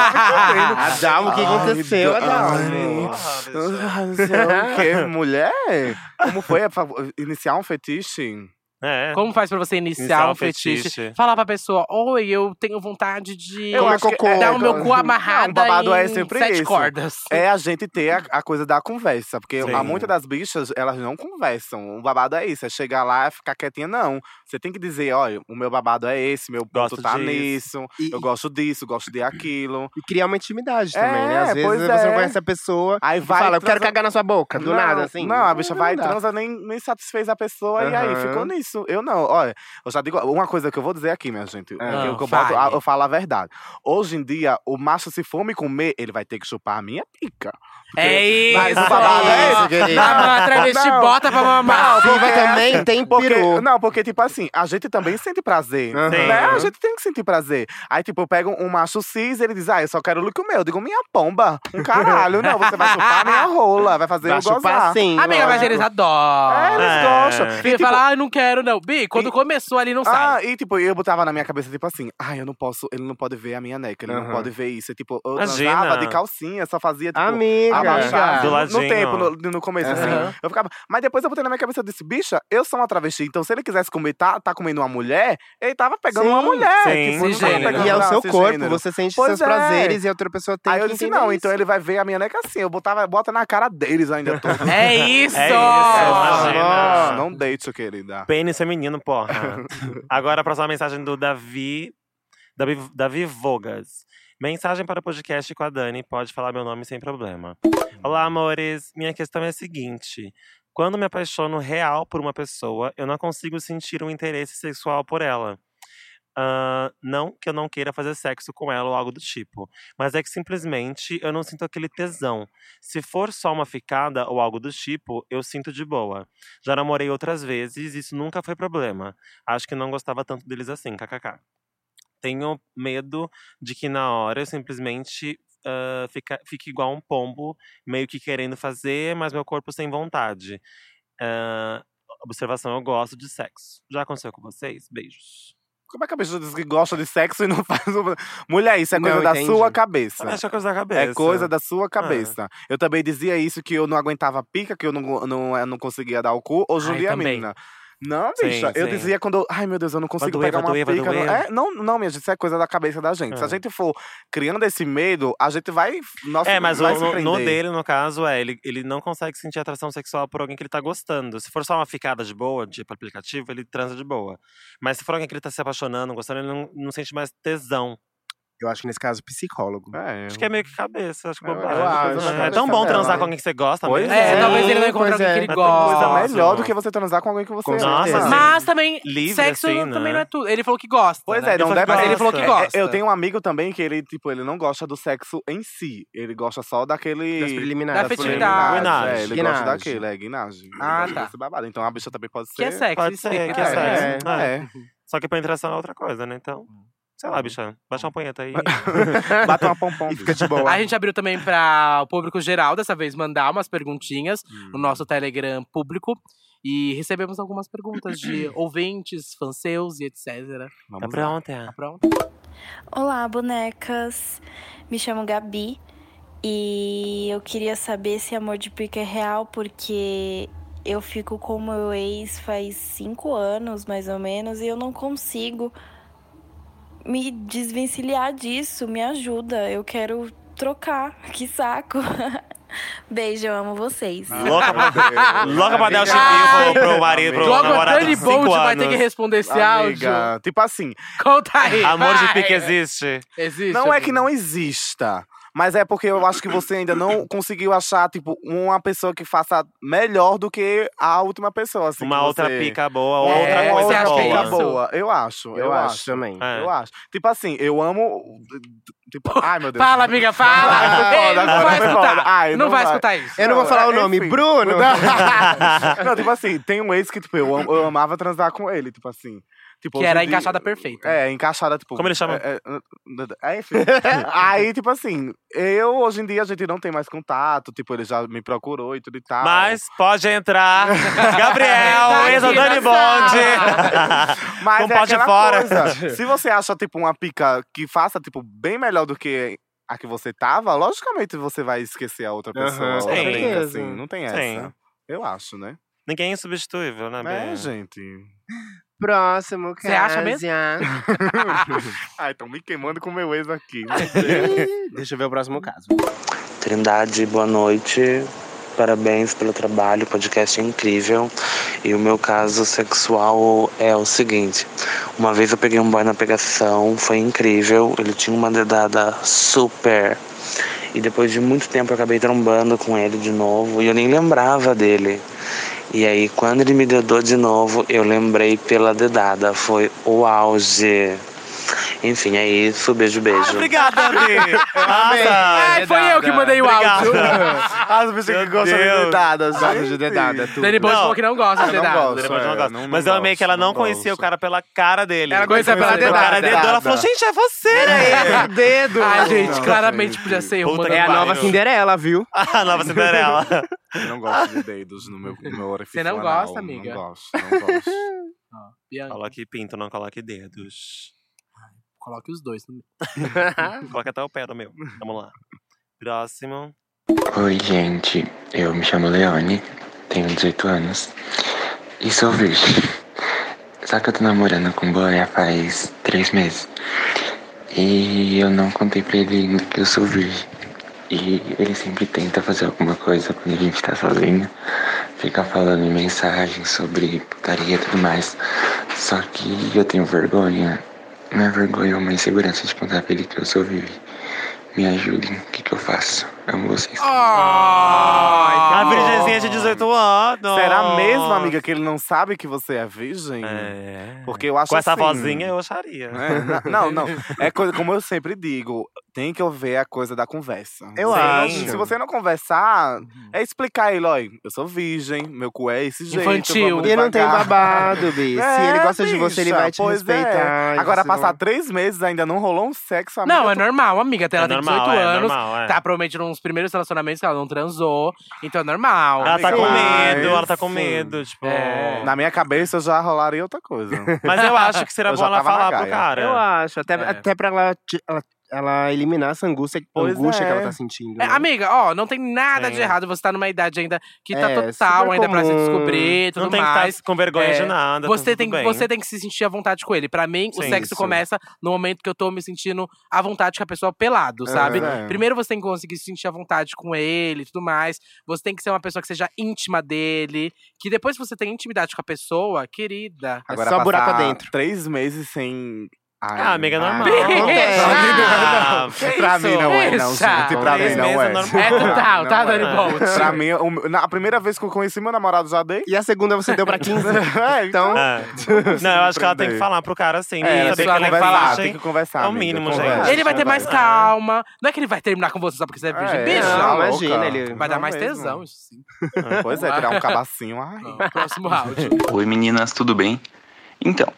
medo. Adalmo, o que aconteceu, Ai, Adalmo? Ah, não sei o quê? Mulher? Como foi a fa- iniciar um fetiche? É. Como faz pra você iniciar, Iniciar um um fetiche? fetiche. Falar pra pessoa, oi, eu tenho vontade de Eu acho que é- dar o meu cu Não, amarrado um babado em é sempre sete isso. cordas. É a gente ter a, a coisa da conversa. Porque Sim. há muitas das bichas, elas não conversam. O babado é isso, é chegar lá e ficar quietinha, não. Você tem que dizer, olha, o meu babado é esse, meu ponto Gosto tá disso. nisso, E- eu gosto disso, gosto de aquilo. E criar uma intimidade É, também, né? Às vezes pois você é. não conhece a pessoa Aí e vai fala, eu quero transa- cagar na sua boca, do Não, nada, assim. Não, a bicha vai e não dá. transa, nem, nem satisfez a pessoa e aí Aham. ficou nisso. Eu não, olha, eu já digo, uma coisa que eu vou dizer aqui, minha gente, Ah, que eu, que eu, fale. boto, eu falo a verdade. Hoje em dia, o macho, se for me comer, ele vai ter que chupar a minha pica. É isso! Mas o babado é esse, querido. A travesti Não. bota pra mamar. Passiva porque- também tem Porque, peru. não, porque, tipo assim, a gente também sente prazer. Aham. Né? A gente tem que sentir prazer. Aí, tipo, eu pego um macho cis, ele diz, ah, eu só quero o meu. Eu digo, minha pomba. Um caralho. Não, você vai chupar a minha rola, vai fazer Vai eu gozar. chupar sim. Amiga, mas lógico. eles adoram. É, eles É. gostam. Ele E, tipo, fala, ah, não quero não. Bi, quando E- começou ali, não Ah, sai. e tipo, eu botava na minha cabeça, tipo assim, ai, eu não posso, ele não pode ver a minha neca, ele não Aham. pode ver isso. E, tipo, eu Imagina. transava de calcinha, só fazia, tipo, Amiga. abaixar. Do No- ladinho. No tempo, no, no começo, assim. Aham. Eu ficava. Mas depois eu botei na minha cabeça, eu disse, bicha, eu sou uma travesti, então se ele quisesse comer, tá, tá comendo uma mulher, ele tava pegando Sim, uma mulher. sim. Tipo, não tava Cisgênero. pegando E é o uma seu corpo, cisgênero. você sente Pois seus é. prazeres e a outra pessoa tem Aí eu que disse, entender não, isso. então ele vai ver a minha neca assim. Eu botava, bota na cara deles ainda todo. É isso! É isso, imagina. Ah, não date, querida. Pênis feminino, porra. Agora a próxima mensagem do Davi. Davi, Davi Vogas. Mensagem para o podcast com a Dani. Pode falar meu nome sem problema. Olá, amores. Minha questão é a seguinte. Quando me apaixono real por uma pessoa, eu não consigo sentir um interesse sexual por ela. Ah, não que eu não queira fazer sexo com ela ou algo do tipo, mas é que simplesmente eu não sinto aquele tesão. Se for só uma ficada ou algo do tipo, eu sinto de boa. Já namorei outras vezes, isso nunca foi problema. Acho que não gostava tanto deles assim, kkk. Tenho medo de que na hora eu simplesmente ah, fica, fique igual um pombo, meio que querendo fazer, mas meu corpo sem vontade. Ah, observação, eu gosto de sexo. Já aconteceu com vocês? Beijos. Como é que a pessoa diz que gosta de sexo e não faz o... Mulher, isso é coisa Não, da entendi. sua cabeça. Acho que é coisa da cabeça. É coisa da sua cabeça. Eu também dizia isso, que eu não aguentava pica, que eu não, não, eu não conseguia dar o cu. Hoje em Ai, dia, também. menina. Não, Sim, bicha. Eu sim. dizia quando. eu- Ai, meu Deus, eu não consigo doer, pegar vai uma doer, vai pica. Não, doer. é, não, não, minha gente, isso é coisa da cabeça da gente. Se a É. gente for criando esse medo, a gente vai. Nossa, É, mas o- vai se no, no prender. dele, no caso, é, ele, ele não consegue sentir atração sexual por alguém que ele tá gostando. Se for só uma ficada de boa, tipo aplicativo, ele transa de boa. Mas se for alguém que ele tá se apaixonando, gostando, ele não, não sente mais tesão. Eu acho que nesse caso, psicólogo. É, Acho que é meio que cabeça, acho que Eu bobagem. acho, coisa, eu né? É acho tão bom também. transar com alguém que você gosta Pois mesmo. É, Sim, talvez ele não encontre pois alguém é. que ele Mas tem coisa gosta. coisa melhor do que você transar com alguém que você Com ama. certeza. Nossa, Mas também, Livre, sexo assim, não- também né? não é tudo. Ele falou que gosta. Pois né? é, não Ele deve falou que Mas ele falou que gosta. gosta. Eu tenho um amigo também que ele, tipo, ele não gosta do sexo em si. Ele gosta só daquele. Das preliminares. Da das afetividade. Guinagem. É, ele Guinagem. gosta daquele, é guinagem. Ele Ah, gosta tá. desse babado. Então a bicha também pode ser. Que é sexo. Pode isso ser, sim. que é É. sexo. É, É. é. Só que penetração é outra coisa, né? Então. Sei lá, bicha. Baixa uma punheta aí. Bate uma pompom. E fica de boa. A gente abriu também para o público geral, dessa vez, mandar umas perguntinhas Hum. no nosso Telegram público. E recebemos algumas perguntas de ouvintes, fãs seus e etcétera. Tá Vamos lá. pronta. Tá pronto? Olá, bonecas. Me chamo Gabi e eu queria saber se amor de pica é real, porque eu fico com o meu ex faz cinco anos, mais ou menos, e eu não consigo me desvencilhar disso. Me ajuda, eu quero trocar. Que saco. Beijo, eu amo vocês. Louca pra, louca pra dar o chipinho pro, pro marido, pro Logo a namorado Dani de cinco Bond anos. vai ter que responder esse áudio. Amiga, tipo assim, Conta aí. Amor de vai. pique existe. Existe. não é que amiga. não exista. Mas é porque eu acho que você ainda não conseguiu achar, tipo, uma pessoa que faça melhor do que a última pessoa. Assim, Uma que outra você... pica boa, É, outra você coisa acha que é boa. isso? boa. Eu acho, eu, Eu acho. acho também. É. Eu acho. Tipo assim, eu amo. Tipo, ai, meu Deus. Fala, amiga, fala. Ah, Ei, foda, não agora vai foi escutar. foda. Ai, não não vai vai. escutar isso. Eu não vou falar o Não, nome. enfim. Bruno! Não, tipo assim, tem um ex que, tipo, eu, am- eu amava transar com ele, tipo assim. Tipo, Que hoje era em dia- encaixada perfeita. É, encaixada, tipo. Como ele chama? É, é, é, enfim. Aí, tipo assim, eu, hoje em dia, a gente não tem mais contato, tipo, ele já me procurou e tudo e tal. Mas pode entrar. Gabriel, Tá ex do aqui Dani na Bonde. Mas Como é pode aquela fora. coisa. Se você acha, tipo, uma pica que faça, tipo, bem melhor do que a que você tava, logicamente você vai esquecer a outra pessoa. Aham, a outra com pica, certeza. assim, não tem Sim. essa. Eu acho, né? Ninguém é insubstituível, né, É, Bê? gente. Próximo, Você acha mesmo? Ai, tão me queimando com o meu ex aqui. Deixa eu ver o próximo caso. Trindade, boa noite. Parabéns pelo trabalho, o podcast é incrível. E o meu caso sexual é o seguinte: uma vez eu peguei um boy na pegação, foi incrível. Ele tinha uma dedada super. E depois de muito tempo eu acabei trombando com ele de novo e eu nem lembrava dele. E aí, quando ele me dedou de novo, eu lembrei pela dedada. Foi o auge. Enfim, é isso. Beijo, beijo. Obrigada, Bê. Ai, foi eu que mandei o áudio. As bichas que gostam de Deus. dedadas. Gosto de dedada, tudo. Dani Bond Não. falou que não gosta de Eu não dedada. gosto. Dani Bonde não é, gosta. não- não Mas eu amei gosto, que ela não não conhecia gosto. o cara pela cara dele. Ela conhecia pela O cara dedada. dedou, ela falou, gente, é você, né? Dedo! Ai, gente, Não, claramente gente. podia ser Puta uma. que É a pariu. nova Cinderela, viu? A nova Cinderela. Eu não gosto de dedos no meu, no meu orifício. Você não anal, gosta, amiga? Não gosto, não gosto. Ó, Bianca, Coloque pinto, não coloque dedos. coloque os dois. no meio. Coloque até o pé do meu. Vamos lá. Próximo. Oi, gente. Eu me chamo Leone, tenho dezoito anos e sou virgem. Só que eu tô namorando com o boy há faz três meses. E eu não contei pra ele ainda que eu sou virgem. E ele sempre tenta fazer alguma coisa quando a gente tá sozinho. Fica falando em mensagens sobre putaria e tudo mais. Só que eu tenho vergonha. Não é vergonha, é uma insegurança de contar pra ele que eu sou virgem. Me ajudem, o que que eu faço? Amo vocês. A virgenzinha de dezoito anos. Será mesmo, amiga, que ele não sabe que você é virgem? É. Porque eu acho Com essa assim, vozinha eu acharia. É, na- não, não. É coisa, como eu sempre digo, tem que ouvir a coisa da conversa. Eu Se acho. não- Se você não conversar, é explicar ele, ó, eu sou virgem, meu cu é esse jeito. Infantil. vamos E não tem devagar. babado, Bi. Se É, ele gosta de você, ele bicha, vai te pois é. respeitar. e Agora, vocês passar vão- três meses ainda não rolou um sexo, amiga. Não, é eu tô- normal, amiga. Até ela É tem normal, dezoito é anos. normal, é. Tá provavelmente nos primeiros relacionamentos que ela não transou. Então é normal. Ela tá com Mas- medo, ela tá com medo, tipo. É. Na minha cabeça já rolaria outra coisa. Mas eu acho que seria Eu bom já ela tava na falar pro gaia. cara. Eu acho. Até, É. até pra ela, ti- ela, ela eliminar essa angústia, Pois angústia é. que ela tá sentindo. É, né? amiga, ó, não tem nada de Sim. errado. Você tá numa idade ainda que tá É, total super ainda pra se comum. descobrir e tudo Não tem que mais. estar com vergonha É, de nada. Você tá tem, tudo bem. você tem que se sentir à vontade com ele. Pra mim, o Sim, sexo isso. começa no momento que eu tô me sentindo à vontade com a pessoa pelado, sabe? É. Primeiro você tem que conseguir se sentir à vontade com ele e tudo mais. Você tem que ser uma pessoa que seja íntima dele. Que depois que você tem intimidade com a pessoa, querida. É Agora, só buraco passar adentro. Três meses sem. Ai, Ah, amiga, é ai, normal. Acontece. Ah, Pra mim não é, não, Isso. gente. Pra Três mim não meses é. é normal. É total, Não tá, é. Dani Bolt? Pra mim, o- na, a primeira vez que eu conheci meu namorado já dei. E a segunda você deu pra quinze. É, Então, É. Não, eu acho que ela tem que Aprender. falar pro cara assim. É, saber tem que que ela é conversar, virgem. tem que conversar. É o amiga, mínimo, conversa, gente. Ele vai ter mais conversa. calma. Não é que ele vai terminar com você só porque você é virgem. É. Bicho, não, louca. imagina, ele... vai dar Não mais mesmo. tesão, isso sim. Pois é, tirar um cabacinho. Ai. Não, próximo áudio. Oi meninas, tudo bem? Então,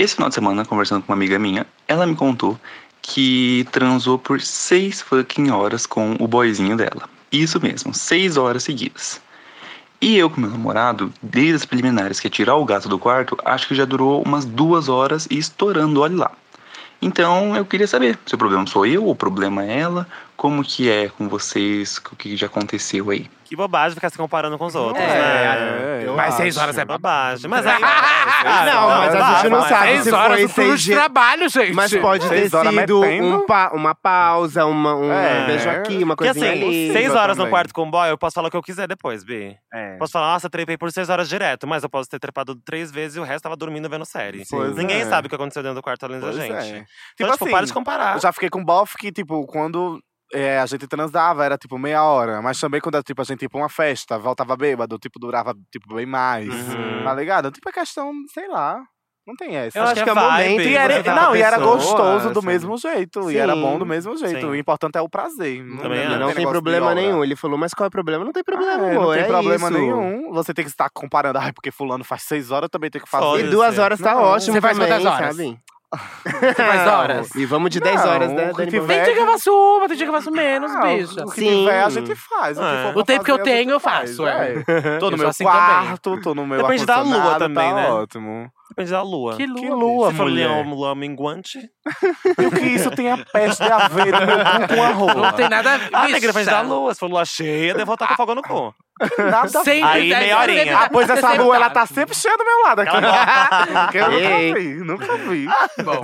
esse final de semana, conversando com uma amiga minha, ela me contou que transou por seis fucking horas com o boyzinho dela. Isso mesmo, seis horas seguidas. E eu com meu namorado, desde as preliminares, que é tirar o gato do quarto, acho que já durou umas duas horas e estourando, olha lá. Então eu queria saber se o problema sou eu ou o problema é ela, como que é com vocês, o que já aconteceu aí. Que bobagem ficar se comparando com os outros, É, né? é, eu Mas acho. seis horas é Bobagem. Mas aí. Ah, não, mas a gente não mas sabe Seis se horas foi no turno seis de dias. trabalho, gente. Mas pode ter Seis horas sido metendo. um pa- uma pausa, uma, um É. beijo aqui, uma Porque coisinha assim, ali. seis horas no também. quarto com o boy, eu posso falar o que eu quiser depois, Bi. É. Posso falar, nossa, trepei por seis horas direto, mas eu posso ter trepado três vezes e o resto tava dormindo vendo série. Pois Ninguém é. sabe o que aconteceu dentro do quarto além da Pois gente. é. Então, Tipo tipo, assim, para de comparar. Eu já fiquei com bofe que, tipo, quando é, a gente transava, era tipo meia hora. Mas também quando tipo, a gente ia pra uma festa, voltava bêbado, tipo, durava tipo, bem mais. Uhum. Tá ligado? Tipo, é questão, sei lá. Não tem essa. Eu acho que é o vibe, momento. E era, você tá não, com a e era pessoa, gostoso do sabe? mesmo jeito. E Sim. era bom do mesmo jeito. Sim. O importante é o prazer. Também é acho. Não tem negócio problema de hora. nenhum. Ele falou, mas qual é o problema? Não tem problema, É, amor. não tem é problema isso. nenhum. Você tem que estar comparando. Ai, porque fulano faz seis horas, eu também tenho que fazer. E Foda-se. duas horas tá Não. ótimo Você faz também, quantas horas? sabe? Você faz horas. E vamos de dez Não, horas, o né, que Dani? tiver- Bom? Tem dia que eu faço uma, tem dia que eu faço menos, Ah, bicho. O que Sim. tiver, a gente faz. O, que É. for pra O tempo que eu fazer, a gente tenho, eu faz, faço, é. Tô no Eu sou meu assim também. quarto, tô no meu Depende da lua ar-condicionado, também, tá né? ótimo. Depende da lua. Que lua, Que lua, Se for mulher. leão, lua minguante. E o que isso tem a peste de a ver no meu cu com a rola? Não tem nada a ver. Ah, negra, depende da bicha. lua. Se for lua cheia, devo voltar com fogo no cu. Nada a ver. Sempre Aí, deve meia ser horinha. sempre- Ah, pois essa sempre lua, ela tá. tá sempre cheia do meu lado aqui. Porque eu Ei. nunca vi, nunca vi. Bom,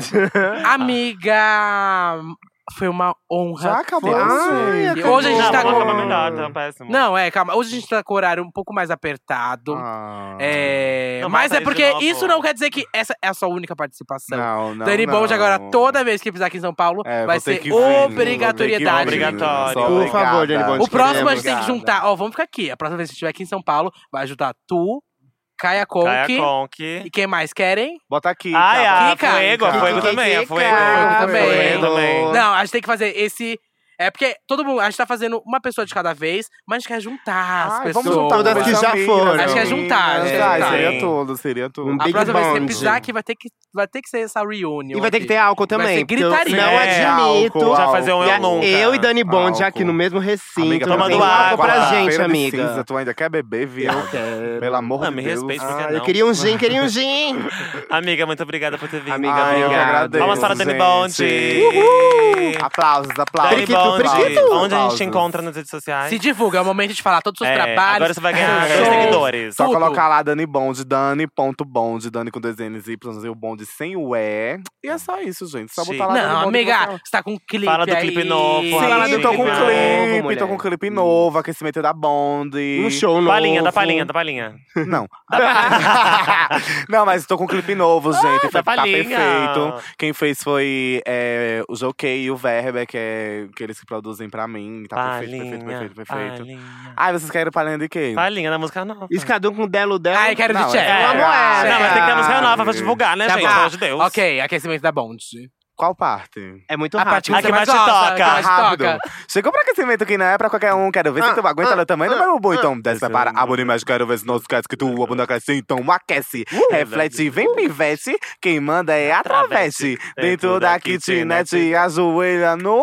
amiga, foi uma honra. Já acabou, ter você. Ai, E acabou. Hoje a gente Não, tá vamos com... acabar melhor, tá péssimo. Não, é, calma. Hoje a gente tá com o horário um pouco mais apertado. Ah. É, Não, mas bota é aí de porque novo. isso não quer dizer que essa é a sua única participação. Não, não, Dani não. Bond agora, toda vez que pisar aqui em São Paulo, É, vai vou ter ser que vir, vou ter que obrigatoriedade. vir. Obrigatório. Só Por favor, Dani Bond. O próximo a gente queremos. tem que juntar. Ó, vamos ficar aqui. A próxima vez que estiver aqui em São Paulo, vai ajudar tu, Caia Caia Conk. Conk. E quem mais querem? Bota aqui. Ai, cara. a Kika, Fuego, a Kika, Fuego Kika, também, a Kika. Fuego. Fuego também. Fuego também. Não, a gente tem que fazer esse. É porque todo mundo. A gente tá fazendo uma pessoa de cada vez, mas a gente quer juntar as Ai, pessoas. vamos juntar Todas que já foram. Acho que é juntar, acho que é Ai, juntar. seria tudo, seria tudo. Um A Big próxima vez que você Bond. pisar aqui vai ter que, vai ter que ser essa reunion. E vai ter que aqui. ter álcool Vai também. ser porque eu gritaria. não É, admito. álcool, Já fazer um E eu a- nunca. eu e Dani Bond aqui Álcool. no mesmo recinto. Amiga, não tomando tem água. álcool pra Quarta-feira gente, de amiga. cinza, tu ainda quer beber, viado? Eu quero. Pelo amor Ah, de me Deus. respeite, porque Ah, não. eu queria um gin, queria um gin. Amiga, muito obrigada por ter vindo. Amiga, Ai, eu que obrigado. agradeço, Vamos para a Dani gente. Bond. Aplausos, aplausos. Dani Periquito, Bond. periquito. Onde a gente Aplausos. te encontra nas redes sociais? Se divulga, é o momento de falar todos os seus É, trabalhos. agora você vai ganhar seus dois shows. seguidores. Só Tudo. colocar lá Dani Bond, Dani.bond, Dani com dois N's e Y, e o Bond sem o E. E é só isso, gente. Só botar lá Dani Não, Bond e amiga, botar- você tá com um clipe Fala do aí. clipe novo, Sim, fala do tô com um clipe clipe, novo, mulher. tô com um clipe novo, aquecimento da Bond. Um show novo. Palhinha, dá palhinha, dá palhinha. Não. Não, mas tô com um clipe novo, gente. Foi, dá tá palhinha. perfeito. Quem fez foi é, o Jockey e o Verber, que é que eles que produzem pra mim. Tá perfeito, perfeito, perfeito, perfeito. Palhinha. Ai, vocês querem palhinha de quê? Palhinha da música nova. Escadão com Delo Delo. Ai, quero Não, de check. é- Vamos essa. Não, mas tem que ter música nova pra divulgar, né, Tá gente? bom. Pelo amor de Deus. Ok, aquecimento da Bond. Qual parte? É muito A parte rápido. que A você que mais mais te gosta, toca. que mais te Rápido. toca. Chegou pra aquecimento que não é pra qualquer um. Quero ver se tu aguenta ah, o tamanho do ah, meu bumbum. Então, ah. desce, prepara, a bunda mais. Quero ver se não esquece que tu a bunda cresce. Então, aquece. Reflete, vem pivete. Quem manda é a traveste. Dentro da kitnet, ajoelha no.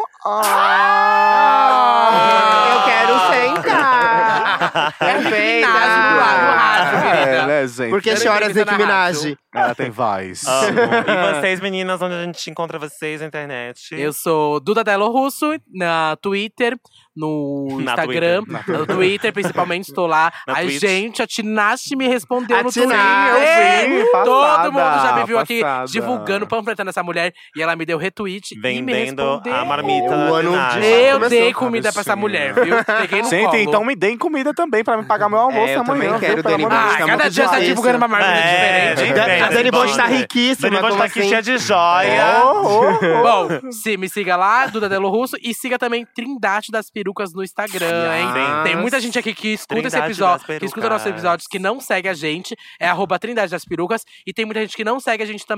Ah, eu quero sentar. Perfeita. Ginásio do lado do rádio, É, querida. né, gente? Por que Quero choras, entrevista Nicki na Minaj? Ela tem voz. Amo. E vocês, meninas, onde a gente encontra vocês na internet? Eu sou Duda Delo Russo, na Twitter, no Na Instagram. Twitter. No Twitter, principalmente, estou lá. Na Ai, Twitch. gente, a Tinashe me respondeu A no Tinashe, Twitter. eu vi, Todo passada, mundo já me viu aqui passada. divulgando, panfletando essa mulher. E ela me deu retweet e me Vendendo respondeu. a marmita O da ano Tinashe. de- Eu Começou. dei comida pra essa mulher, viu? Peguei no Gente, colo. então me deem comida também pra me pagar meu almoço É, eu amanhã. também quero, viu? Pelo Dani amor de Bond. Ah, Deus. Tá cada muito dia tá difícil. divulgando uma marmita É, diferente. vem, Da- vem, a Dani Bond tá Dani riquíssima. Bond como tá aqui assim? cheia de joia. Oh, oh, oh. Bom, se me siga lá, Duda Delo Russo. E siga também Trindade das Perucas no Instagram, hein? Sim. Tem muita gente aqui que escuta esse Trindade episódio, das que escuta nossos Perucas. episódios, que não segue a gente. É arroba Trindade das Perucas. E tem muita gente que não segue a gente também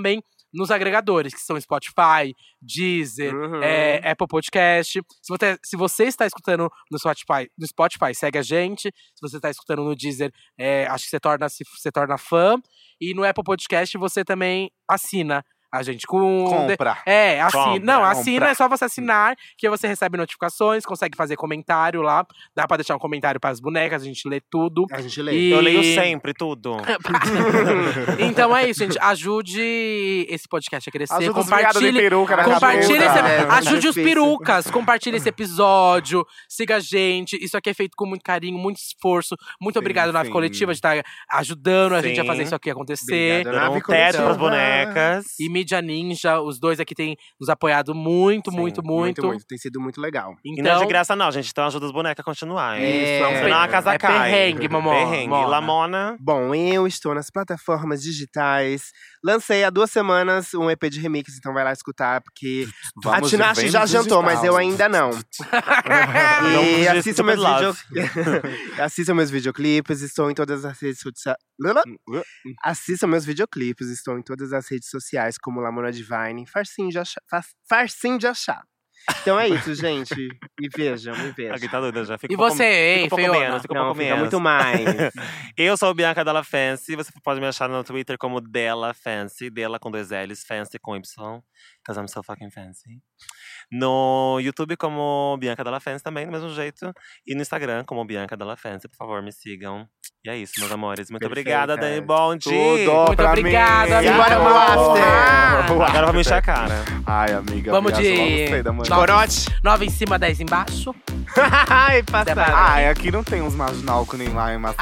nos agregadores, que são Spotify, Deezer, Uhum. é, Apple Podcast. Se você, se você está escutando no Spotify, no Spotify, segue a gente. Se você está escutando no Deezer, é, acho que você torna, se, você torna fã. E no Apple Podcast você também assina a gente com… Compra. É, assina. Compra, Não, assina, compra. é só você assinar, que você recebe notificações, consegue fazer comentário lá. Dá pra deixar um comentário para as bonecas, a gente lê tudo. A gente lê. E- Eu leio sempre tudo. Então é isso, gente. Ajude esse podcast a crescer. Ajuda os viados de compartilhe. peruca na Compartilhe cabeça. esse, É, tá ajude os difícil. perucas, compartilhe esse episódio, siga a gente. Isso aqui é feito com muito carinho, muito esforço. Muito Sim, obrigado, Nave sim. Coletiva, de estar ajudando a gente a Sim. fazer isso aqui acontecer. Obrigado, Dando um Nave teto Coletiva. pras bonecas. E Mídia Ninja, os dois aqui têm nos apoiado muito, Sim, muito, muito. Muito, muito. Tem sido muito legal. E não é Então, de graça, não, gente. Então ajuda as bonecas a continuar. hein? Isso, é um Senão a casa é cai. perrengue, mamó, Perrengue. mona. Lamona. Bom, eu estou nas plataformas digitais. Lancei há duas semanas um E P de remix, então vai lá escutar, porque Vamos a de Tinashe Vênus já jantou, mas eu digital. ainda não. Vamos E de assistam meus, Stupid video... assistam meus videoclipes, estou em todas as redes sociais. Assistam meus videoclipes, estou em todas as redes sociais, como Lamona Divine, Farcinho de achar. Fa- Farcinho de achar. Então é isso, gente. Me vejam, me vejam. Aqui tá doida já. Fica E um pouco- você, hein, fica um pouco feiona? menos, fica um Não, pouco fica menos. muito mais. Eu sou o Bianca Della Fancy. Você pode me achar no Twitter como Della Fancy. Della com dois L's, Fancy com Y. Cause I'm so fucking fancy. No YouTube como Bianca Della Fancy também, do mesmo jeito. E no Instagram como Bianca Della Fancy. Por favor, me sigam. E é isso, meus amores. Muito Perfeita. obrigada, Dani Bond. Tudo Muito pra obrigada, mim. amiga. Bora pro after. Ah, Agora vamos encher a cara. Ai, amiga. Vamos me acha logo de cedo amanhã. nove, Corote. nove em cima, dez embaixo. Ai, passada. Ai, aqui não tem uns marginal com nem lá em Maceió.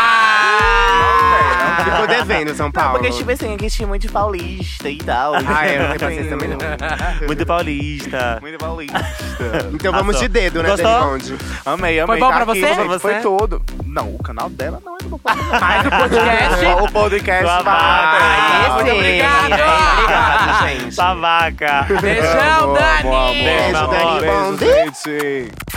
Ah! Ficou devendo, São Paulo. Porque tipo assim, aqui tinha muito paulista e tal. Ah, é, não tem paciência também não. Muito paulista. Muito paulista. Então vamos Passou. de dedo, né, Gostou? Dani Bond? Amei, amei. Foi bom tá pra aqui, você? gente, Foi pra Foi você? todo. Não, o canal dela não é do meu podcast. Mais um podcast. O podcast Sua vai. vaca. Muito Sim. obrigado. Obrigado, gente. Sua vaca. Beijão, Amo, Dani. amo, amo. Beijo, Dani Beijo, Bond. gente.